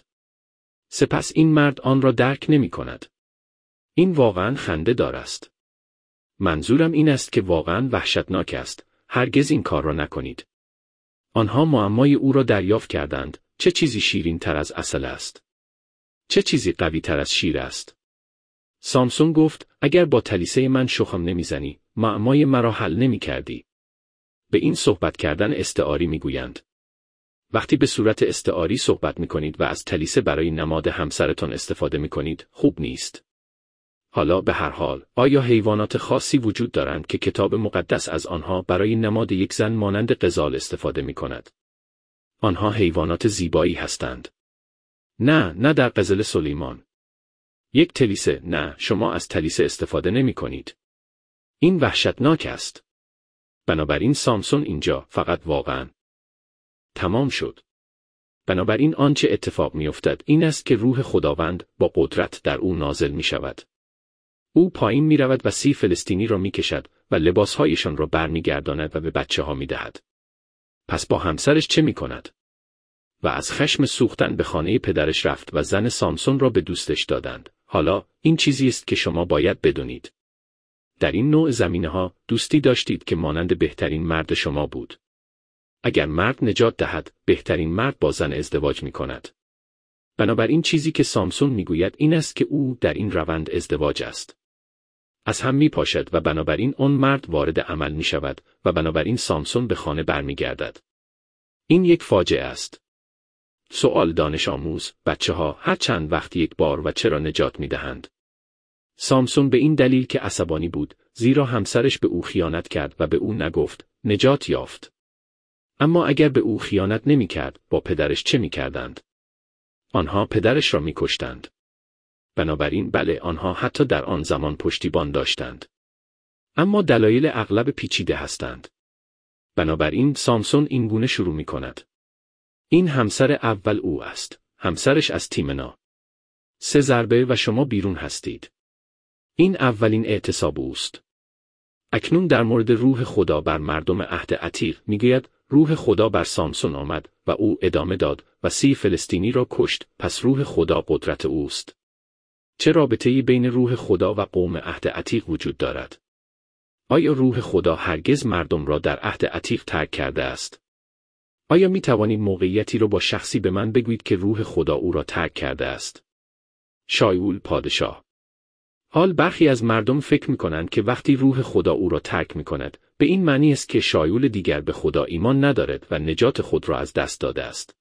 Speaker 1: سپس این مرد آن را درک نمی کند. این واقعاً خنده دار است. منظورم این است که واقعاً وحشتناک است. هرگز این کار را نکنید. آنها معمای او را دریافت کردند. چه چیزی شیرین تر از عسل است؟ چه چیزی قوی تر از شیر است؟ سامسون گفت اگر با تلیسه من شخم نمیزنی، معمای مرا حل نمی کردی. به این صحبت کردن استعاری می گویند. وقتی به صورت استعاری صحبت می کنید و از تلیسه برای نماد همسرتان استفاده می کنید، خوب نیست. حالا به هر حال، آیا حیوانات خاصی وجود دارند که کتاب مقدس از آنها برای نماد یک زن مانند غزال استفاده می کند؟ آنها حیوانات زیبایی هستند. نه، نه در غزل سلیمان. یک تلیسه، نه، شما از تلیسه استفاده نمی کنید. این وحشتناک است. بنابراین سامسون اینجا فقط واقعاً تمام شد. بنابراین آنچه اتفاق می افتد این است که روح خداوند با قدرت در او نازل می شود. او پایین می رود و سی فلسطینی را می کشد و لباسهایشان را برمی گرداند و به بچه ها می دهد. پس با همسرش چه می کند؟ و از خشم سوختن به خانه پدرش رفت و زن سامسون را به دوستش دادند. حالا این چیزی است که شما باید بدونید. در این نوع زمینه‌ها دوستی داشتید که مانند بهترین مرد شما بود. اگر مرد نجات دهد، بهترین مرد با زن ازدواج می کند. بنابراین چیزی که سامسون می گوید این است که او در این روند ازدواج است. از هم می پاشد و بنابراین آن مرد وارد عمل می شود و بنابراین سامسون به خانه برمی گردد. این یک فاجعه است. سوال دانش آموز، بچه ها هر چند وقت یک بار و چرا نجات می دهند؟ سامسون به این دلیل که عصبانی بود، زیرا همسرش به او خیانت کرد و به او نگفت، نجات یافت. اما اگر به او خیانت نمی کرد، با پدرش چه می کردند؟ آنها پدرش را می کشتند. بنابراین بله، آنها حتی در آن زمان پشتیبان داشتند. اما دلایل اغلب پیچیده هستند. بنابراین سامسون این گونه شروع می کند. این همسر اول او است. همسرش از تیمنا. سه ضربه و شما بیرون هستید. این اولین اعتصاب اوست. اکنون در مورد روح خدا بر مردم عهد عتیق میگوید روح خدا بر سامسون آمد و او ادامه داد و سی فلسطینی را کشت، پس روح خدا قدرت اوست. چه رابطه‌ای بین روح خدا و قوم عهد عتیق وجود دارد؟ آیا روح خدا هرگز مردم را در عهد عتیق ترک کرده است؟ آیا می توانید موقعیتی را با شخصی به من بگویید که روح خدا او را ترک کرده است؟ شایول پادشاه. حال برخی از مردم فکر می کنند که وقتی روح خدا او را ترک می کند، به این معنی است که شایول دیگر به خدا ایمان ندارد و نجات خود را از دست داده است.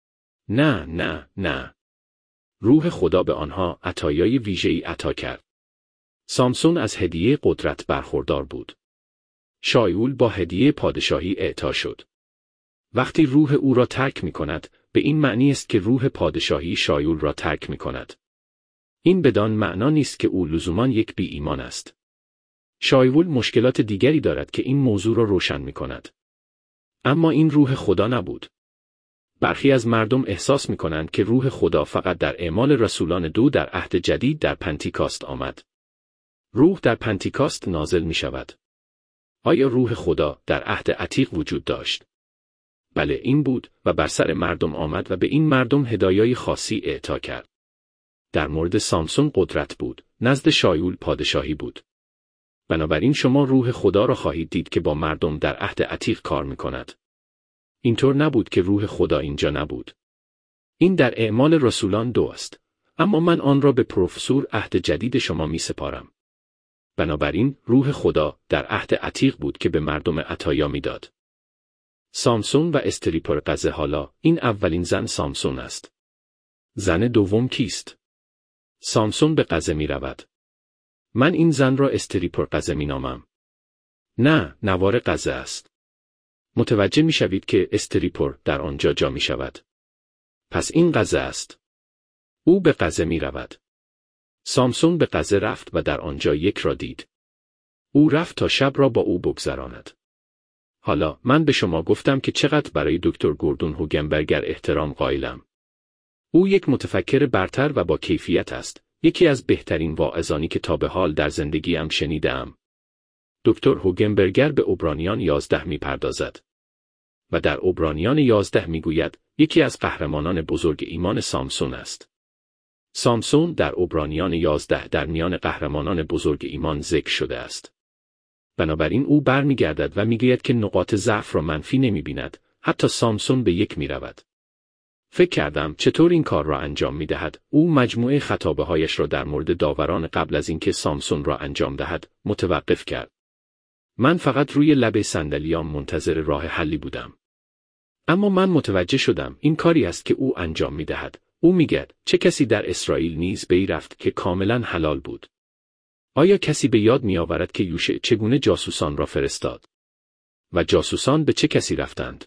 Speaker 1: نه، نه، نه. روح خدا به آنها عطایای ویژه‌ای عطا کرد. سامسون از هدیه قدرت برخوردار بود. شایول با هدیه پادشاهی اعطا شد. وقتی روح او را ترک می کند، به این معنی است که روح پادشاهی شایول را ترک می کند. این بدان معنا نیست که او لزوماً یک بی ایمان است. شایول مشکلات دیگری دارد که این موضوع را روشن می کند. اما این روح خدا نبود. برخی از مردم احساس می کنند که روح خدا فقط در اعمال رسولان دو در عهد جدید در پنتیکاست آمد. روح در پنتیکاست نازل می شود. آیا روح خدا در عهد عتیق وجود داشت؟ بله، این بود و بر سر مردم آمد و به این مردم هدایای خاصی اعطا کرد. در مورد سامسون قدرت بود، نزد شایول پادشاهی بود. بنابراین شما روح خدا را خواهید دید که با مردم در عهد عتیق کار می کند. اینطور نبود که روح خدا اینجا نبود. این در اعمال رسولان دو است. اما من آن را به پروفسور عهد جدید شما می سپارم. بنابراین روح خدا در عهد عتیق بود که به مردم عطایا می داد. سامسون و استریپر قزه. حالا این اولین زن سامسون است. زن دوم کیست؟ سامسون به غزه می رود. من این زن را استریپور غزه می نامم. نه، نوار غزه است. متوجه می شوید که استریپور در آنجا جا می شود. پس این غزه است. او به غزه می رود. سامسون به غزه رفت و در آنجا یک را دید. او رفت تا شب را با او بگذراند. حالا من به شما گفتم که چقدر برای دکتر گوردون هوگنبرگر احترام قائلم. او یک متفکر برتر و با کیفیت است. یکی از بهترین واعظانی که تا به حال در زندگیم شنیدم. دکتر هوگنبرگر به عبرانیان یازده می پردازد. و در عبرانیان یازده می گوید یکی از قهرمانان بزرگ ایمان سامسون است. سامسون در عبرانیان یازده در میان قهرمانان بزرگ ایمان ذکر شده است. بنابراین او برمیگردد و میگوید که نقاط ضعف را منفی نمی‌بیند، حتی سامسون به یک می‌رود. فکر کردم چطور این کار را انجام می‌دهد. او مجموعه خطابه‌هایش را در مورد داوران قبل از اینکه سامسون را انجام دهد متوقف کرد. من فقط روی لبه صندلیام منتظر راه حلی بودم. اما من متوجه شدم این کاری است که او انجام می‌دهد. او میگه چه کسی در اسرائیل نیز بی رفت که کاملا حلال بود. آیا کسی به یاد می‌آورد که یوشع چگونه جاسوسان را فرستاد؟ و جاسوسان به چه کسی رفتند؟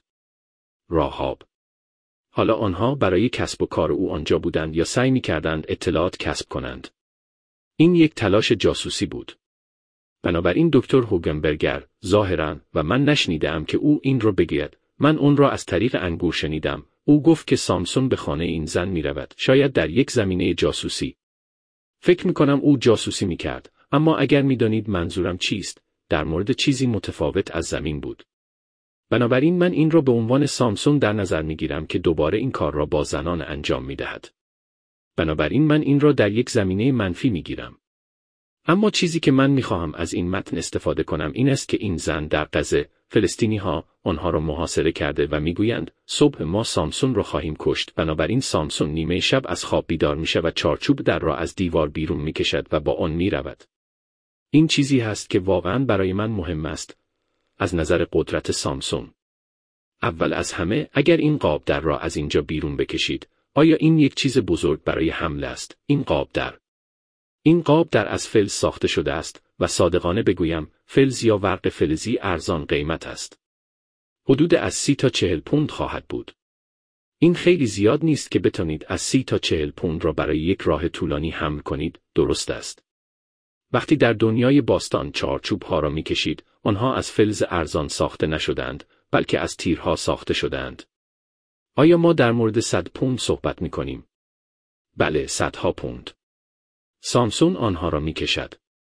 Speaker 1: راهاب. حالا آنها برای کسب و کار او آنجا بودند یا سعی می‌کردند اطلاعات کسب کنند. این یک تلاش جاسوسی بود. بنابراین دکتر هوگنبرگر ظاهراً و من نشنیدم که او این را بگوید. من اون را از طریق انگور شنیدم. او گفت که سامسون به خانه این زن می‌رود، شاید در یک زمینه جاسوسی. فکر می‌کنم او جاسوسی می‌کرد، اما اگر می‌دانید منظورم چیست، در مورد چیزی متفاوت از زمین بود. بنابراین من این را به عنوان سامسون در نظر می‌گیرم که دوباره این کار را با زنان انجام می‌دهد. بنابراین من این را در یک زمینه منفی می‌گیرم. اما چیزی که من می‌خواهم از این متن استفاده کنم این است که این زن در غزه، فلسطینی‌ها آنها را محاصره کرده و میگویند صبح ما سامسون را خواهیم کشت. بنابراین سامسون نیمه شب از خواب بیدار میشه و چارچوب در را از دیوار بیرون میکشد و با آن میرود. این چیزی هست که واقعاً برای من مهم است از نظر قدرت سامسون. اول از همه اگر این قاب در را از اینجا بیرون بکشید، آیا این یک چیز بزرگ برای حمله است؟ این قاب در این قاب در از فلز ساخته شده است و صادقانه بگویم فلز یا ورق فلزی ارزان قیمت است. حدود از سی تا چهل پوند خواهد بود. این خیلی زیاد نیست که بتونید از سی تا چهل پوند را برای یک راه طولانی حمل کنید، درست است. وقتی در دنیای باستان چارچوب ها را می کشید، آنها از فلز ارزان ساخته نشدند، بلکه از تیرها ساخته شدند. آیا ما در مورد صد پوند صحبت می کنیم؟ بله، صدها پوند. سامسون آنها را می کشد.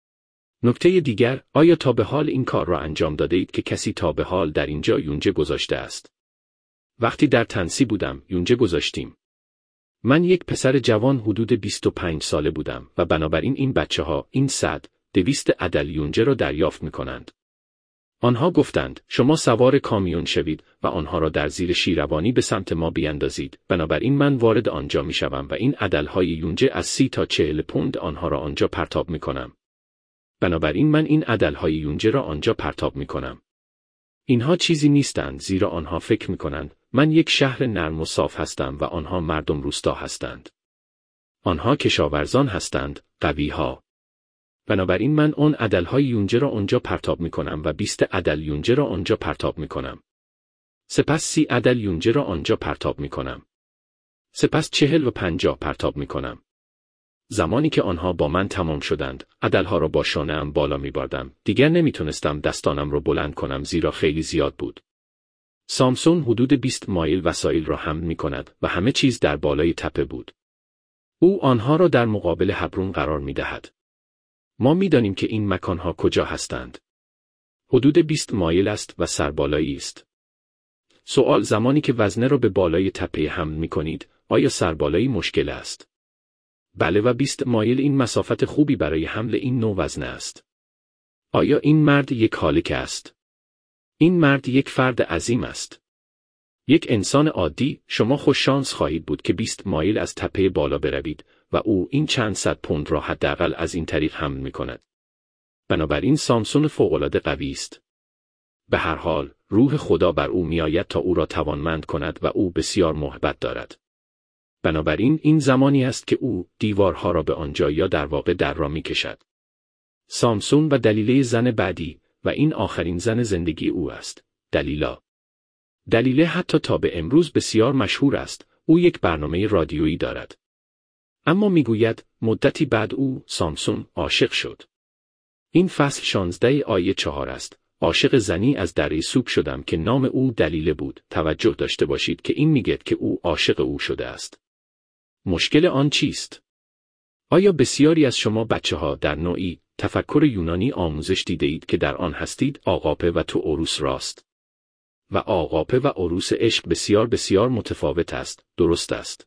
Speaker 1: نکته دیگر، آیا تا به حال این کار را انجام داده اید که کسی تا به حال در اینجا یونجه گذاشته است؟ وقتی در تنسی بودم، یونجه گذاشتیم. من یک پسر جوان حدود بیست و پنج ساله بودم و بنابراین این بچه ها این صد، دویست عدل یونجه را دریافت می کنند. آنها گفتند شما سوار کامیون شوید و آنها را در زیر شیروانی به سمت ما بیاندازید. بنابراین من وارد آنجا می شوم و این عدلهای یونجه از سی تا چهل پوند آنها را آنجا پرتاب می کنم. بنابراین من این عدلهای یونجه را آنجا پرتاب می کنم. اینها چیزی نیستند زیرا آنها فکر می کنند من یک شهر نرم و صاف هستم و آنها مردم روستا هستند. آنها کشاورزان هستند، قویها. بنابراین من اون عدلهای یونجه را آنجا پرتاب می کنم و بیست عدل یونجه را آنجا پرتاب می کنم. سپس سی عدل یونجه را آنجا پرتاب می کنم. سپس چهل و پنجاه پرتاب می کنم. زمانی که آنها با من تمام شدند، عدلها را با شانه‌ام بالا می بردم. دیگر نمی تونستم دستانم را بلند کنم زیرا خیلی زیاد بود. سامسون حدود بیست مایل وسایل را حمل می کند و همه چیز در بالای تپه بود. او آنها را در مقابل حبرون قرار می دهد. ما می دانیم که این مکانها کجا هستند. حدود بیست مایل است و سربالایی است. سوال زمانی که وزنه را به بالای تپه حمل می کنید، آیا سربالایی مشکل است؟ بله و بیست مایل این مسافت خوبی برای حمل این نوع وزنه است. آیا این مرد یک هالک است؟ این مرد یک فرد عظیم است. یک انسان عادی، شما خوش شانس خواهید بود که بیست مایل از تپه بالا بروید و او این چند صد پوند را حداقل از این طریق حمل می کند. بنابراین سامسون فوق‌العاده قوی است. به هر حال، روح خدا بر او میآید تا او را توانمند کند و او بسیار محبت دارد. بنابراین این زمانی است که او دیوارها را به آنجا یا در واقع در را می کشد. سامسون و دلیله زن بعدی و این آخرین زن زندگی او است، دلیلا. دلیله حتی تا به امروز بسیار مشهور است. او یک برنامه رادیویی دارد. اما میگوید مدتی بعد او سامسون عاشق شد. این فصل شانزده آیه چهار است. عاشق زنی از دره سوگ شدم که نام او دلیله بود. توجه داشته باشید که این میگه که او عاشق او شده است. مشکل آن چیست؟ آیا بسیاری از شما بچه‌ها در نوعی تفکر یونانی آموزش دیده اید که در آن هستید آغاپه و تو اوروس راست؟ و آغاپه و اوروس عشق بسیار بسیار متفاوت است، درست است.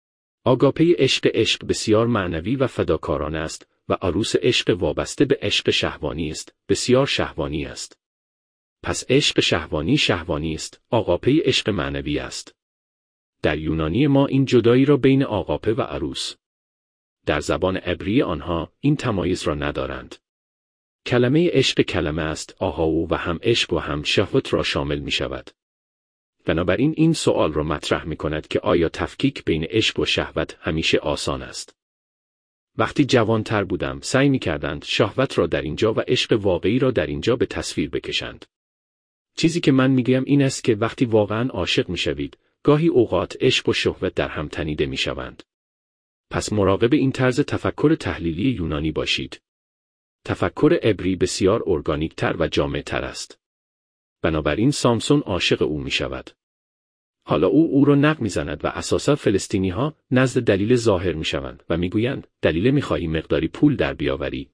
Speaker 1: آگاپه عشق عشق بسیار معنوی و فداکارانه است و عروس عشق وابسته به عشق شهوانی است، بسیار شهوانی است. پس عشق شهوانی شهوانی است، آغاپه عشق معنوی است. در یونانی ما این جدایی را بین آغاپه و عروس. در زبان عبری آنها این تمایز را ندارند. کلمه عشق کلمه است آهاو و هم عشق و هم شهوت را شامل می شود. بنابراین این سوال را مطرح می کند که آیا تفکیک بین عشق و شهوت همیشه آسان است؟ وقتی جوانتر بودم سعی می کردند شهوت را در اینجا و عشق واقعی را در اینجا به تصویر بکشند. چیزی که من می گویم این است که وقتی واقعا عاشق می شوید، گاهی اوقات عشق و شهوت در هم تنیده می شوند. پس مراقب این طرز تفکر تحلیلی یونانی باشید. تفکر عبری بسیار ارگانیک تر و جامع تر است. بنابراین سامسون عاشق او می شود. حالا او او را نق می زند و اساسا فلسطینی ها نزد دلیل ظاهر می شوند و می گویند دلیل می خواهی مقداری پول در بیاوری.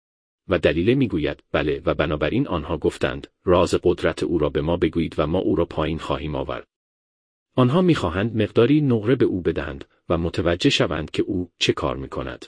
Speaker 1: و دلیل می گوید بله و بنابراین آنها گفتند راز قدرت او را به ما بگویید و ما او را پایین خواهیم آورد. آنها می خواهند مقداری نقره به او بدهند و متوجه شوند که او چه کار می کند.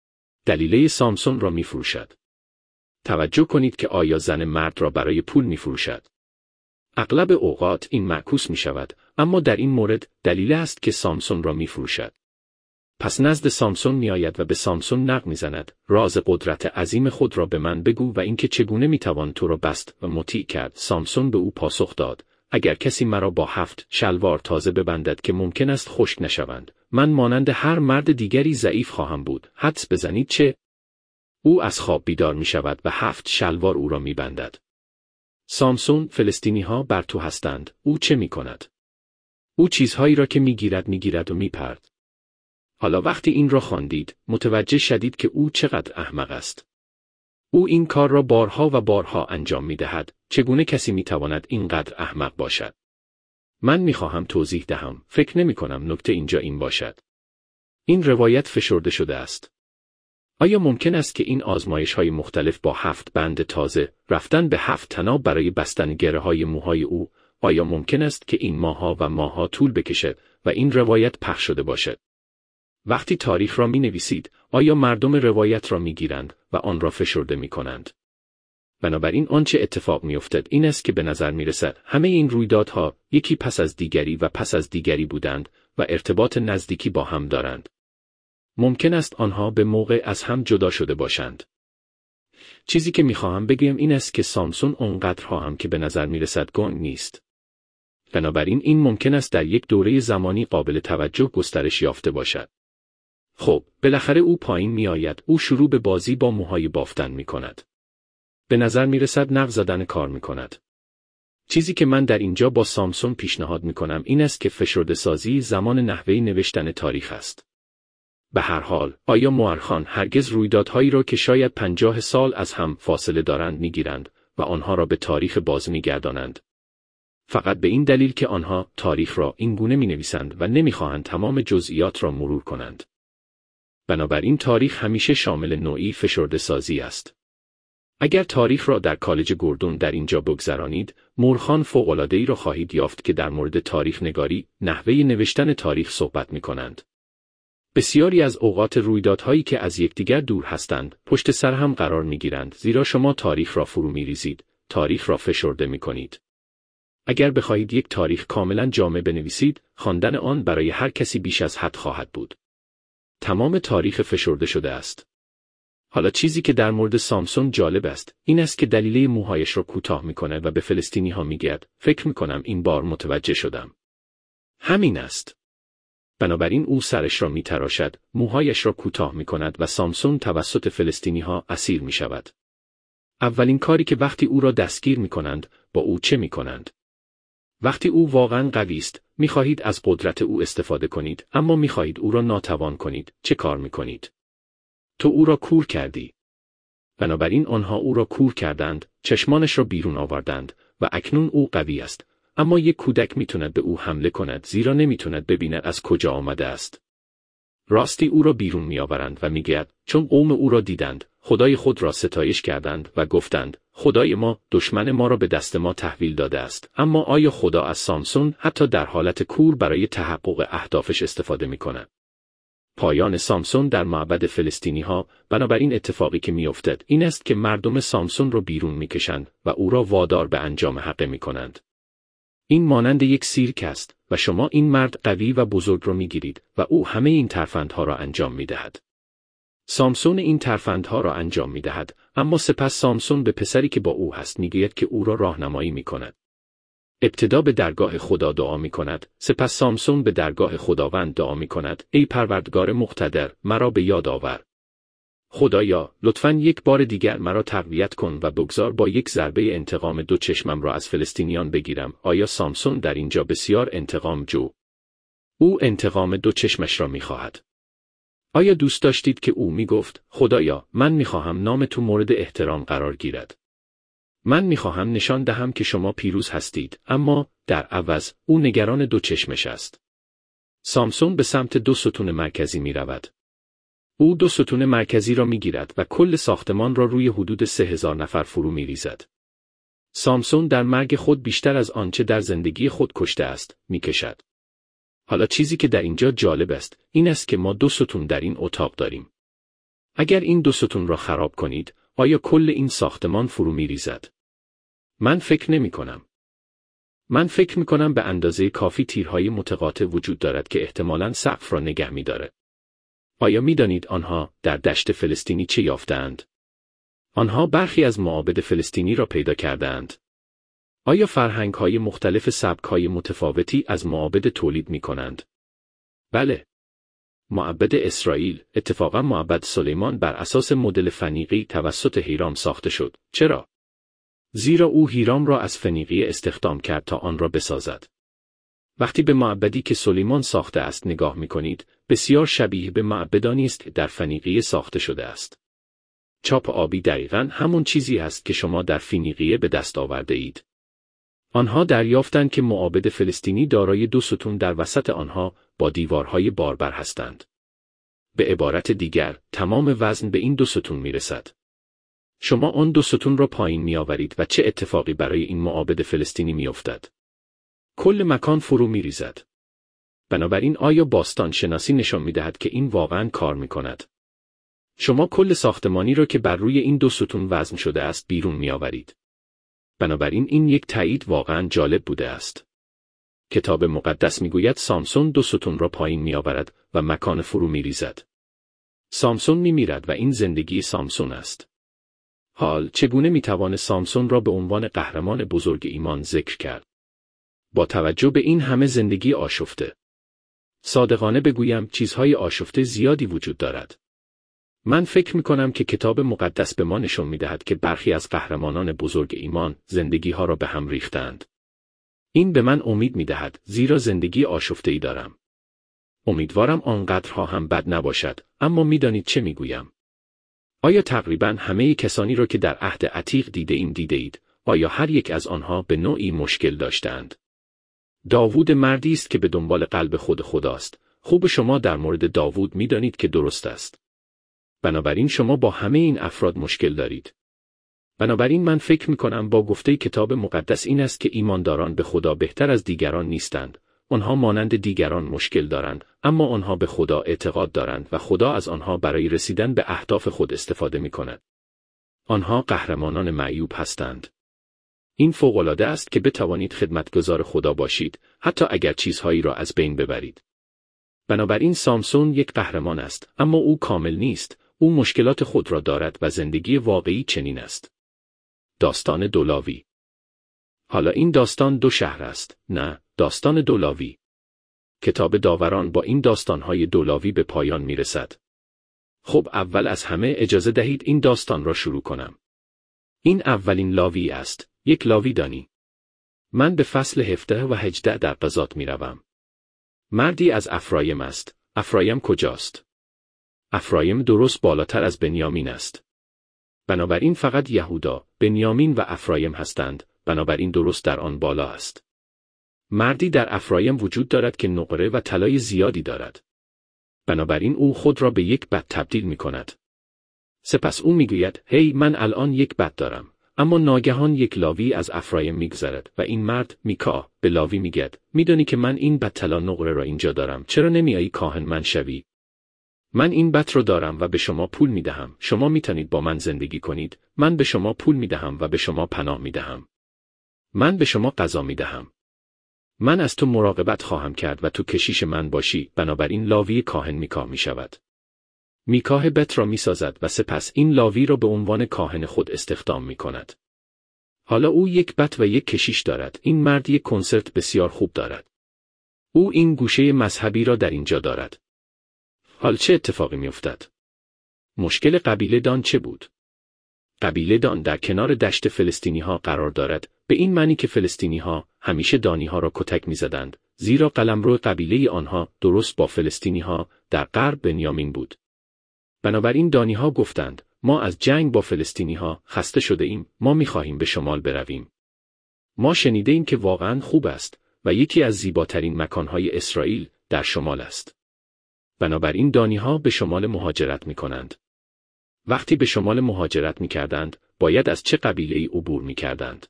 Speaker 1: دلیله سامسون را می فروشد. توجه کنید که آیا زن مرد را برای پول می فروشد. اغلب اوقات این معکوس می شود، اما در این مورد دلیل است که سامسون را می فروشد. پس نزد سامسون می آید و به سامسون نق می زند، راز قدرت عظیم خود را به من بگو و اینکه چگونه می توان تو را بست و مطیع کرد. سامسون به او پاسخ داد، اگر کسی مرا با هفت شلوار تازه ببندد که ممکن است خشک نشوند، من مانند هر مرد دیگری ضعیف خواهم بود. حدس بزنید چه؟ او از خواب بیدار می شود و هفت شلوار او را می بندد. سامسون، فلسطینی ها بر تو هستند، او چه می کند؟ او چیزهایی را که می گیرد می گیرد و می پرد. حالا وقتی این را خواندید، متوجه شدید که او چقدر احمق است. او این کار را بارها و بارها انجام می دهد. چگونه کسی می تواند اینقدر احمق باشد؟ من می خواهم توضیح دهم. فکر نمی کنم نکته اینجا این باشد. این روایت فشرده شده است. آیا ممکن است که این آزمایش‌های مختلف با هفت بند تازه، رفتن به هفت طناب برای بستن گره‌های موهای او، آیا ممکن است که این ماها و ماها طول بکشد و این روایت پخش شده باشد؟ وقتی تاریخ را می‌نویسید، آیا مردم روایت را می‌گیرند و آن را فشرده می‌کنند؟ بنابراین آنچه اتفاق می‌افتد این است که به نظر می‌رسد همه این رویدادها یکی پس از دیگری و پس از دیگری بودند و ارتباط نزدیکی با هم دارند. ممکن است آنها به موقع از هم جدا شده باشند. چیزی که می‌خواهم بگویم این است که سامسون اونقدرها هم که به نظر می‌رسد گنگ نیست. بنابراین این ممکن است در یک دوره زمانی قابل توجه گسترش یافته باشد. خب، بالاخره او پایین می‌آید، او شروع به بازی با موهای بافتن می‌کند. به نظر می‌رسد نق زدن کار می‌کند. چیزی که من در اینجا با سامسون پیشنهاد می‌کنم این است که فشرده سازی زمان نحوه نوشتن تاریخ است. به هر حال، آیا مورخان هرگز رویدادهایی را که شاید پنجاه سال از هم فاصله دارند می‌گیرند و آنها را به تاریخ باز می‌گردانند؟ فقط به این دلیل که آنها تاریخ را این گونه می‌نویسند و نمی‌خواهند تمام جزئیات را مرور کنند. بنابراین تاریخ همیشه شامل نوعی فشرده سازی است. اگر تاریخ را در کالج گوردون در اینجا بگذرانید، مورخان فوق‌العاده‌ای را خواهید یافت که در مورد تاریخ نگاری، نحوه نوشتن تاریخ صحبت می‌کنند. بسیاری از اوقات رویدادهایی که از یکدیگر دور هستند، پشت سر هم قرار می‌گیرند، زیرا شما تاریخ را فرو می‌ریزید، تاریخ را فشرده می‌کنید. اگر بخواهید یک تاریخ کاملاً جامع بنویسید، خواندن آن برای هر کسی بیش از حد خواهد بود. تمام تاریخ فشرده شده است. حالا چیزی که در مورد سامسون جالب است، این است که دلیله موهایش را کوتاه می‌کند و به فلسطینی ها می‌گوید، فکر می‌کنم این بار متوجه شدم. همین است. بنابراین او سرش را می تراشد، موهایش را کوتاه می کند و سامسون توسط فلسطینی ها اسیر می شود. اولین کاری که وقتی او را دستگیر می کنند، با او چه می کنند؟ وقتی او واقعا قوی است، می خواهید از قدرت او استفاده کنید، اما می خواهید او را ناتوان کنید. چه کار می کنید؟ تو او را کور کردی. بنابراین آنها او را کور کردند، چشمانش را بیرون آوردند و اکنون او قوی است. اما یک کودک میتواند به او حمله کند زیرا نمیتواند ببیند از کجا آمده است. راستی او را بیرون میآورند و میگوید چون قوم او را دیدند، خدای خود را ستایش کردند و گفتند خدای ما دشمن ما را به دست ما تحویل داده است. اما آیا خدا از سامسون حتی در حالت کور برای تحقق اهدافش استفاده میکند؟ پایان سامسون در معبد فلسطینی ها. بنابراین اتفاقی که میافتد این است که مردم سامسون را بیرون میکشند و او را وادار به انجام حقه میکنند. این مانند یک سیرک است و شما این مرد قوی و بزرگ را میگیرید و او همه این ترفندها را انجام میدهد. سامسون این ترفندها را انجام میدهد، اما سپس سامسون به پسری که با او هست میگوید که او را راهنمایی میکند. ابتدا به درگاه خدا دعا میکند، سپس سامسون به درگاه خداوند دعا میکند ای پروردگار مقتدر، مرا به یاد آور. خدایا، لطفاً یک بار دیگر مرا تقویت کن و بگذار با یک ضربه انتقام دو چشمم را از فلسطینیان بگیرم. آیا سامسون در اینجا بسیار انتقام جو؟ او انتقام دو چشمش را میخواهد. آیا دوست داشتید که او میگفت خدایا، من میخواهم نام تو مورد احترام قرار گیرد. من میخواهم نشان دهم که شما پیروز هستید، اما در عوض او نگران دو چشمش است. سامسون به سمت دو ستون مرکزی میرود. او دو ستون مرکزی را میگیرد و کل ساختمان را روی حدود سه هزار نفر فرو میریزد. سامسون در مرگ خود بیشتر از آنچه در زندگی خود کشته است، میکشد. حالا چیزی که در اینجا جالب است، این است که ما دو ستون در این اتاق داریم. اگر این دو ستون را خراب کنید، آیا کل این ساختمان فرو میریزد؟ من فکر نمی کنم. من فکر می کنم به اندازه کافی تیرهای متقاطع وجود دارد که احتمالاً سقف را نگه می دارد. آیا می دانید آنها در دشت فلسطینی چه یافتند؟ آنها برخی از معابد فلسطینی را پیدا کردند. آیا فرهنگ‌های مختلف سبک‌های متفاوتی از معابد تولید می کنند؟ بله. معبد اسرائیل، اتفاقاً معبد سلیمان بر اساس مدل فنیقی توسط هیرام ساخته شد. چرا؟ زیرا او هیرام را از فنیقیه استخدام کرد تا آن را بسازد. وقتی به معبدی که سلیمان ساخته است نگاه می کنید، بسیار شبیه به معبدانی است در فنیقیه ساخته شده است. چاپ آبی دقیقاً همون چیزی است که شما در فنیقیه به دست آورده اید. آنها دریافتند که معابد فلسطینی دارای دو ستون در وسط آنها با دیوارهای باربر هستند. به عبارت دیگر، تمام وزن به این دو ستون می رسد. شما آن دو ستون را پایین می آورید و چه اتفاقی برای این معابد فلسطینی می افتد؟ کل مکان فرو می ریزد. بنابراین آیا باستان شناسی نشان می دهد که این واقعاً کار می کند؟ شما کل ساختمانی را که بر روی این دو ستون وزن شده است بیرون می آورید. بنابراین این یک تایید واقعاً جالب بوده است. کتاب مقدس می گوید سامسون دو ستون را پایین می آورد و مکان فرو می ریزد. سامسون می میرد و این زندگی سامسون است. حال چگونه می توان سامسون را به عنوان قهرمان بزرگ ایمان ذکر کرد؟ با توجه به این همه زندگی آشفته. صادقانه بگویم چیزهای آشفته زیادی وجود دارد. من فکر می کنم که کتاب مقدس به ما نشون می دهد که برخی از قهرمانان بزرگ ایمان زندگی ها را به هم ریختند. این به من امید می دهد زیرا زندگی آشفته‌ای دارم. امیدوارم آنقدرها هم بد نباشد، اما می دانید چه می گویم. آیا تقریباً همه کسانی را که در عهد عتیق دیده ایم دیده اید، آیا هر یک از آنها به نوعی مشکل داشتند؟ داوود مردی است که به دنبال قلب خود خداست. خوب شما در مورد داوود می دانید که درست است. بنابراین شما با همه این افراد مشکل دارید. بنابراین من فکر می کنم با گفته کتاب مقدس این است که ایمانداران به خدا بهتر از دیگران نیستند. آنها مانند دیگران مشکل دارند، اما آنها به خدا اعتقاد دارند و خدا از آنها برای رسیدن به اهداف خود استفاده می کند. آنها قهرمانان معیوب هستند. این فوق‌العاده است که بتوانید خدمتگزار خدا باشید، حتی اگر چیزهایی را از بین ببرید. بنابراین سامسون یک قهرمان است، اما او کامل نیست. او مشکلات خود را دارد و زندگی واقعی چنین است. داستان دولاوی. حالا این داستان دو شهر است، نه، داستان دولاوی. کتاب داوران با این داستانهای دو لاوی به پایان میرسد. خب اول از همه اجازه دهید این داستان را شروع کنم. این اولین لاوی است، یک لاوی دانی. من به فصل هفده و هجده در قضات میروم. مردی از افرایم است. افرایم کجاست؟ افرایم درست بالاتر از بنیامین است. بنابراین فقط یهودا، بنیامین و افرایم هستند، بنابراین درست در آن بالا است. مردی در افرایم وجود دارد که نقره و طلای زیادی دارد. بنابراین او خود را به یک بت تبدیل می کند. سپس او می گوید: هی من الان یک بت دارم. اما ناگهان یک لاوی از افرایم میگذرد و این مرد میکا به لاوی میگوید: میدانی که من این بت طلا نقره را اینجا دارم، چرا نمیایی کاهن من شوی؟ من این بت رو دارم و به شما پول میدهم، شما میتونید با من زندگی کنید، من به شما پول میدهم و به شما پناه میدهم. من به شما غذا میدهم. من از تو مراقبت خواهم کرد و تو کشیش من باشی. بنابراین لاوی کاهن میکا میشود. میکا بت را میسازد و سپس این لاوی را به عنوان کاهن خود استخدام میکند. حالا او یک بت و یک کشیش دارد. این مرد یک کنسرت بسیار خوب دارد. او این گوشه مذهبی را در اینجا دارد. حال چه اتفاقی میافتد؟ مشکل قبیله دان چه بود؟ قبیله دان در کنار دشت فلسطینی ها قرار دارد، به این معنی که فلسطینی ها همیشه دانی ها را کتک میزدند، زیرا قلمرو قبیله آنها درست با فلسطینی ها در غرب بنیامین بود. بنابراین دانی ها گفتند: ما از جنگ با فلسطینی ها خسته شده ایم، ما میخواهیم به شمال برویم. ما شنیده ایم که واقعا خوب است و یکی از زیباترین مکانهای اسرائیل در شمال است. بنابراین دانی ها به شمال مهاجرت میکنند. وقتی به شمال مهاجرت میکردند، باید از چه قبیله‌ای عبور میکردند؟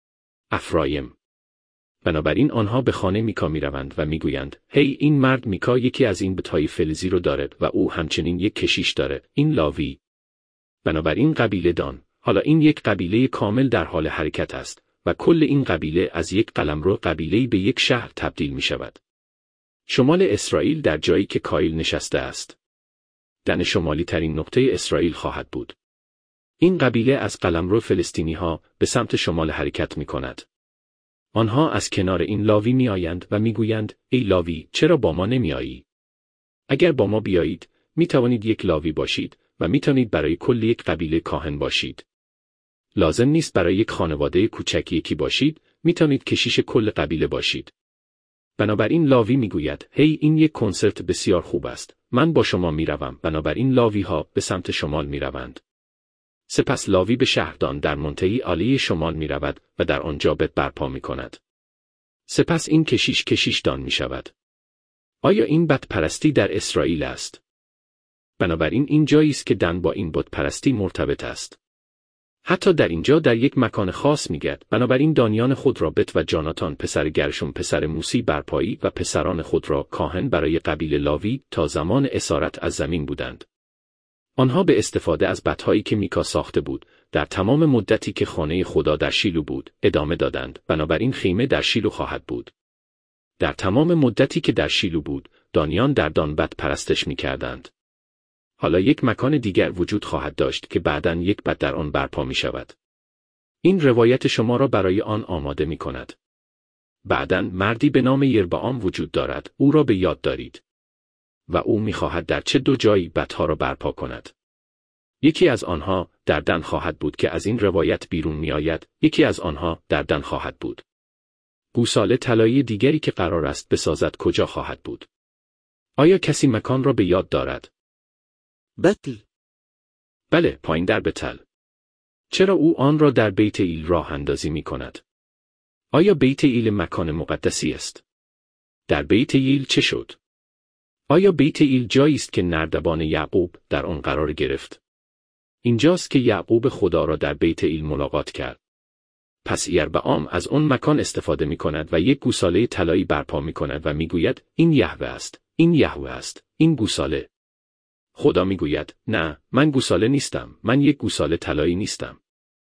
Speaker 1: افرایم. بنابراین آنها به خانه میکا میروند و میگویند: هی این مرد میکا یکی از این بت‌های فلزی رو دارد و او همچنین یک کشیش داره، این لاوی. بنابراین قبیله دان، حالا این یک قبیله کامل در حال حرکت است و کل این قبیله از یک قلمرو قبیله‌ای به یک شهر تبدیل میشود. شمال اسرائیل در جایی که کایل نشسته است. دن شمالی ترین نقطه اسرائیل خواهد بود. این قبیله از قلمرو فلسطینی ها به سمت شمال حرکت می کند. آنها از کنار این لاوی می آیند و می گویند: ای لاوی، چرا با ما نمی آیی؟ اگر با ما بیایید، می توانید یک لاوی باشید و می توانید برای کل یک قبیله کاهن باشید. لازم نیست برای یک خانواده کوچکی یکی باشید، می توانید کشیش کل قبیله باشید. بنابراین لاوی می گوید: هی این یک کنسرت بسیار خوب است، من با شما می روم. بنابراین لاوی ها به سمت شمال می روند. سپس لاوی به شهردان در منطقه عالی شمال می رود و در آنجا بت برپا می کند. سپس این کشیش کشیش دان می شود. آیا این بت پرستی در اسرائیل است؟ بنابراین این جایی است که دن با این بت پرستی مرتبط است. حتی در اینجا در یک مکان خاص میگرد. بنابراین دانیان خود را بت و جاناتان پسر گرشم پسر موسی برپایی و پسران خود را کاهن برای قبیله لاوی تا زمان اسارت از زمین بودند. آنها به استفاده از بت‌هایی که میکا ساخته بود، در تمام مدتی که خانه خدا در شیلو بود، ادامه دادند. بنابراین خیمه در شیلو خواهد بود. در تمام مدتی که در شیلو بود، دانیان در دان بت پرستش میکردند. حالا یک مکان دیگر وجود خواهد داشت که بعداً یک بت در آن برپا می شود. این روایت شما را برای آن آماده می کند. بعداً مردی به نام یربعام وجود دارد، او را به یاد دارید. و او می خواهد در چه دو جایی بت‌ها را برپا کند. یکی از آنها در دن خواهد بود که از این روایت بیرون می آید، یکی از آنها در دن خواهد بود. گوساله طلایی دیگری که قرار است بسازد کجا خواهد بود؟ آیا کسی مکان را به یاد دارد؟
Speaker 2: بتل.
Speaker 1: بله، پایین در بتل. چرا او آن را در بیت ایل راه اندازی می کند؟ آیا بیت ایل مکان مقدسی است؟ در بیت ایل چه شد؟ آیا بیت ایل جایی است که نردبان یعقوب در آن قرار گرفت؟ اینجاست که یعقوب خدا را در بیت ایل ملاقات کرد. پس یربعام از آن مکان استفاده می کند و یک گوساله طلایی برپا می کند و می گوید: این یهوه است، این یهوه است، این گوساله. خدا میگوید: نه، من گوساله نیستم، من یک گوساله طلایی نیستم.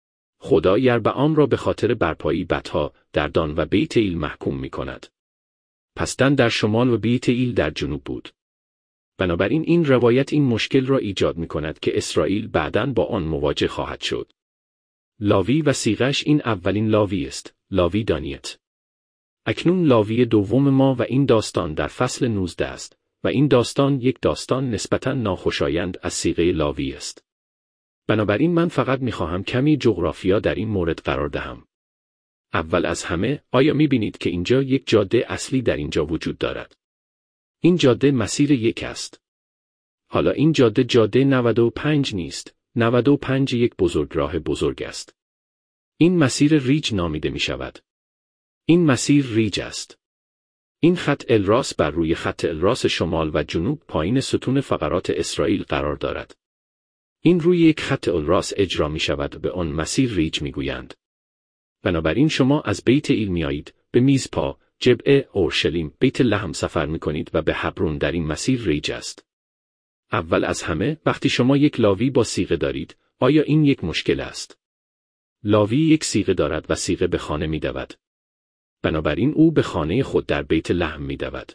Speaker 1: خدا یربعام را به خاطر برپایی بت‌ها در دان و بیت ایل محکوم می کند. پس دن در شمال و بیت ایل در جنوب بود. بنابراین این روایت این مشکل را ایجاد می کند که اسرائیل بعداً با آن مواجه خواهد شد. لاوی و صیغه‌اش این اولین لاوی است، لاوی دانیت. اکنون لاوی دوم ما و این داستان در فصل نوزده است و این داستان یک داستان نسبتاً ناخوشایند از صیغه لاوی است. بنابراین من فقط می‌خواهم کمی جغرافیا در این مورد قرار دهم. اول از همه، آیا می‌بینید که اینجا یک جاده اصلی در اینجا وجود دارد؟ این جاده مسیر یک است. حالا این جاده جاده نود و پنج نیست. نود و پنج یک بزرگراه بزرگ است. این مسیر ریج نامیده می شود. این مسیر ریج است. این خط الراس بر روی خط الراس شمال و جنوب پایین ستون فقرات اسرائیل قرار دارد. این روی یک خط الراس اجرا می شود، به آن مسیر ریج می گویند. بنابراین شما از بیت ایل می آیید، به میزپا، جبعه، اورشلیم، بیت لحم سفر می کنید و به حبرون در این مسیر ریج است. اول از همه، وقتی شما یک لاوی با صیغه دارید، آیا این یک مشکل است؟ لاوی یک صیغه دارد و صیغه به خانه می دود. بنابراین او به خانه خود در بیت لحم می دود.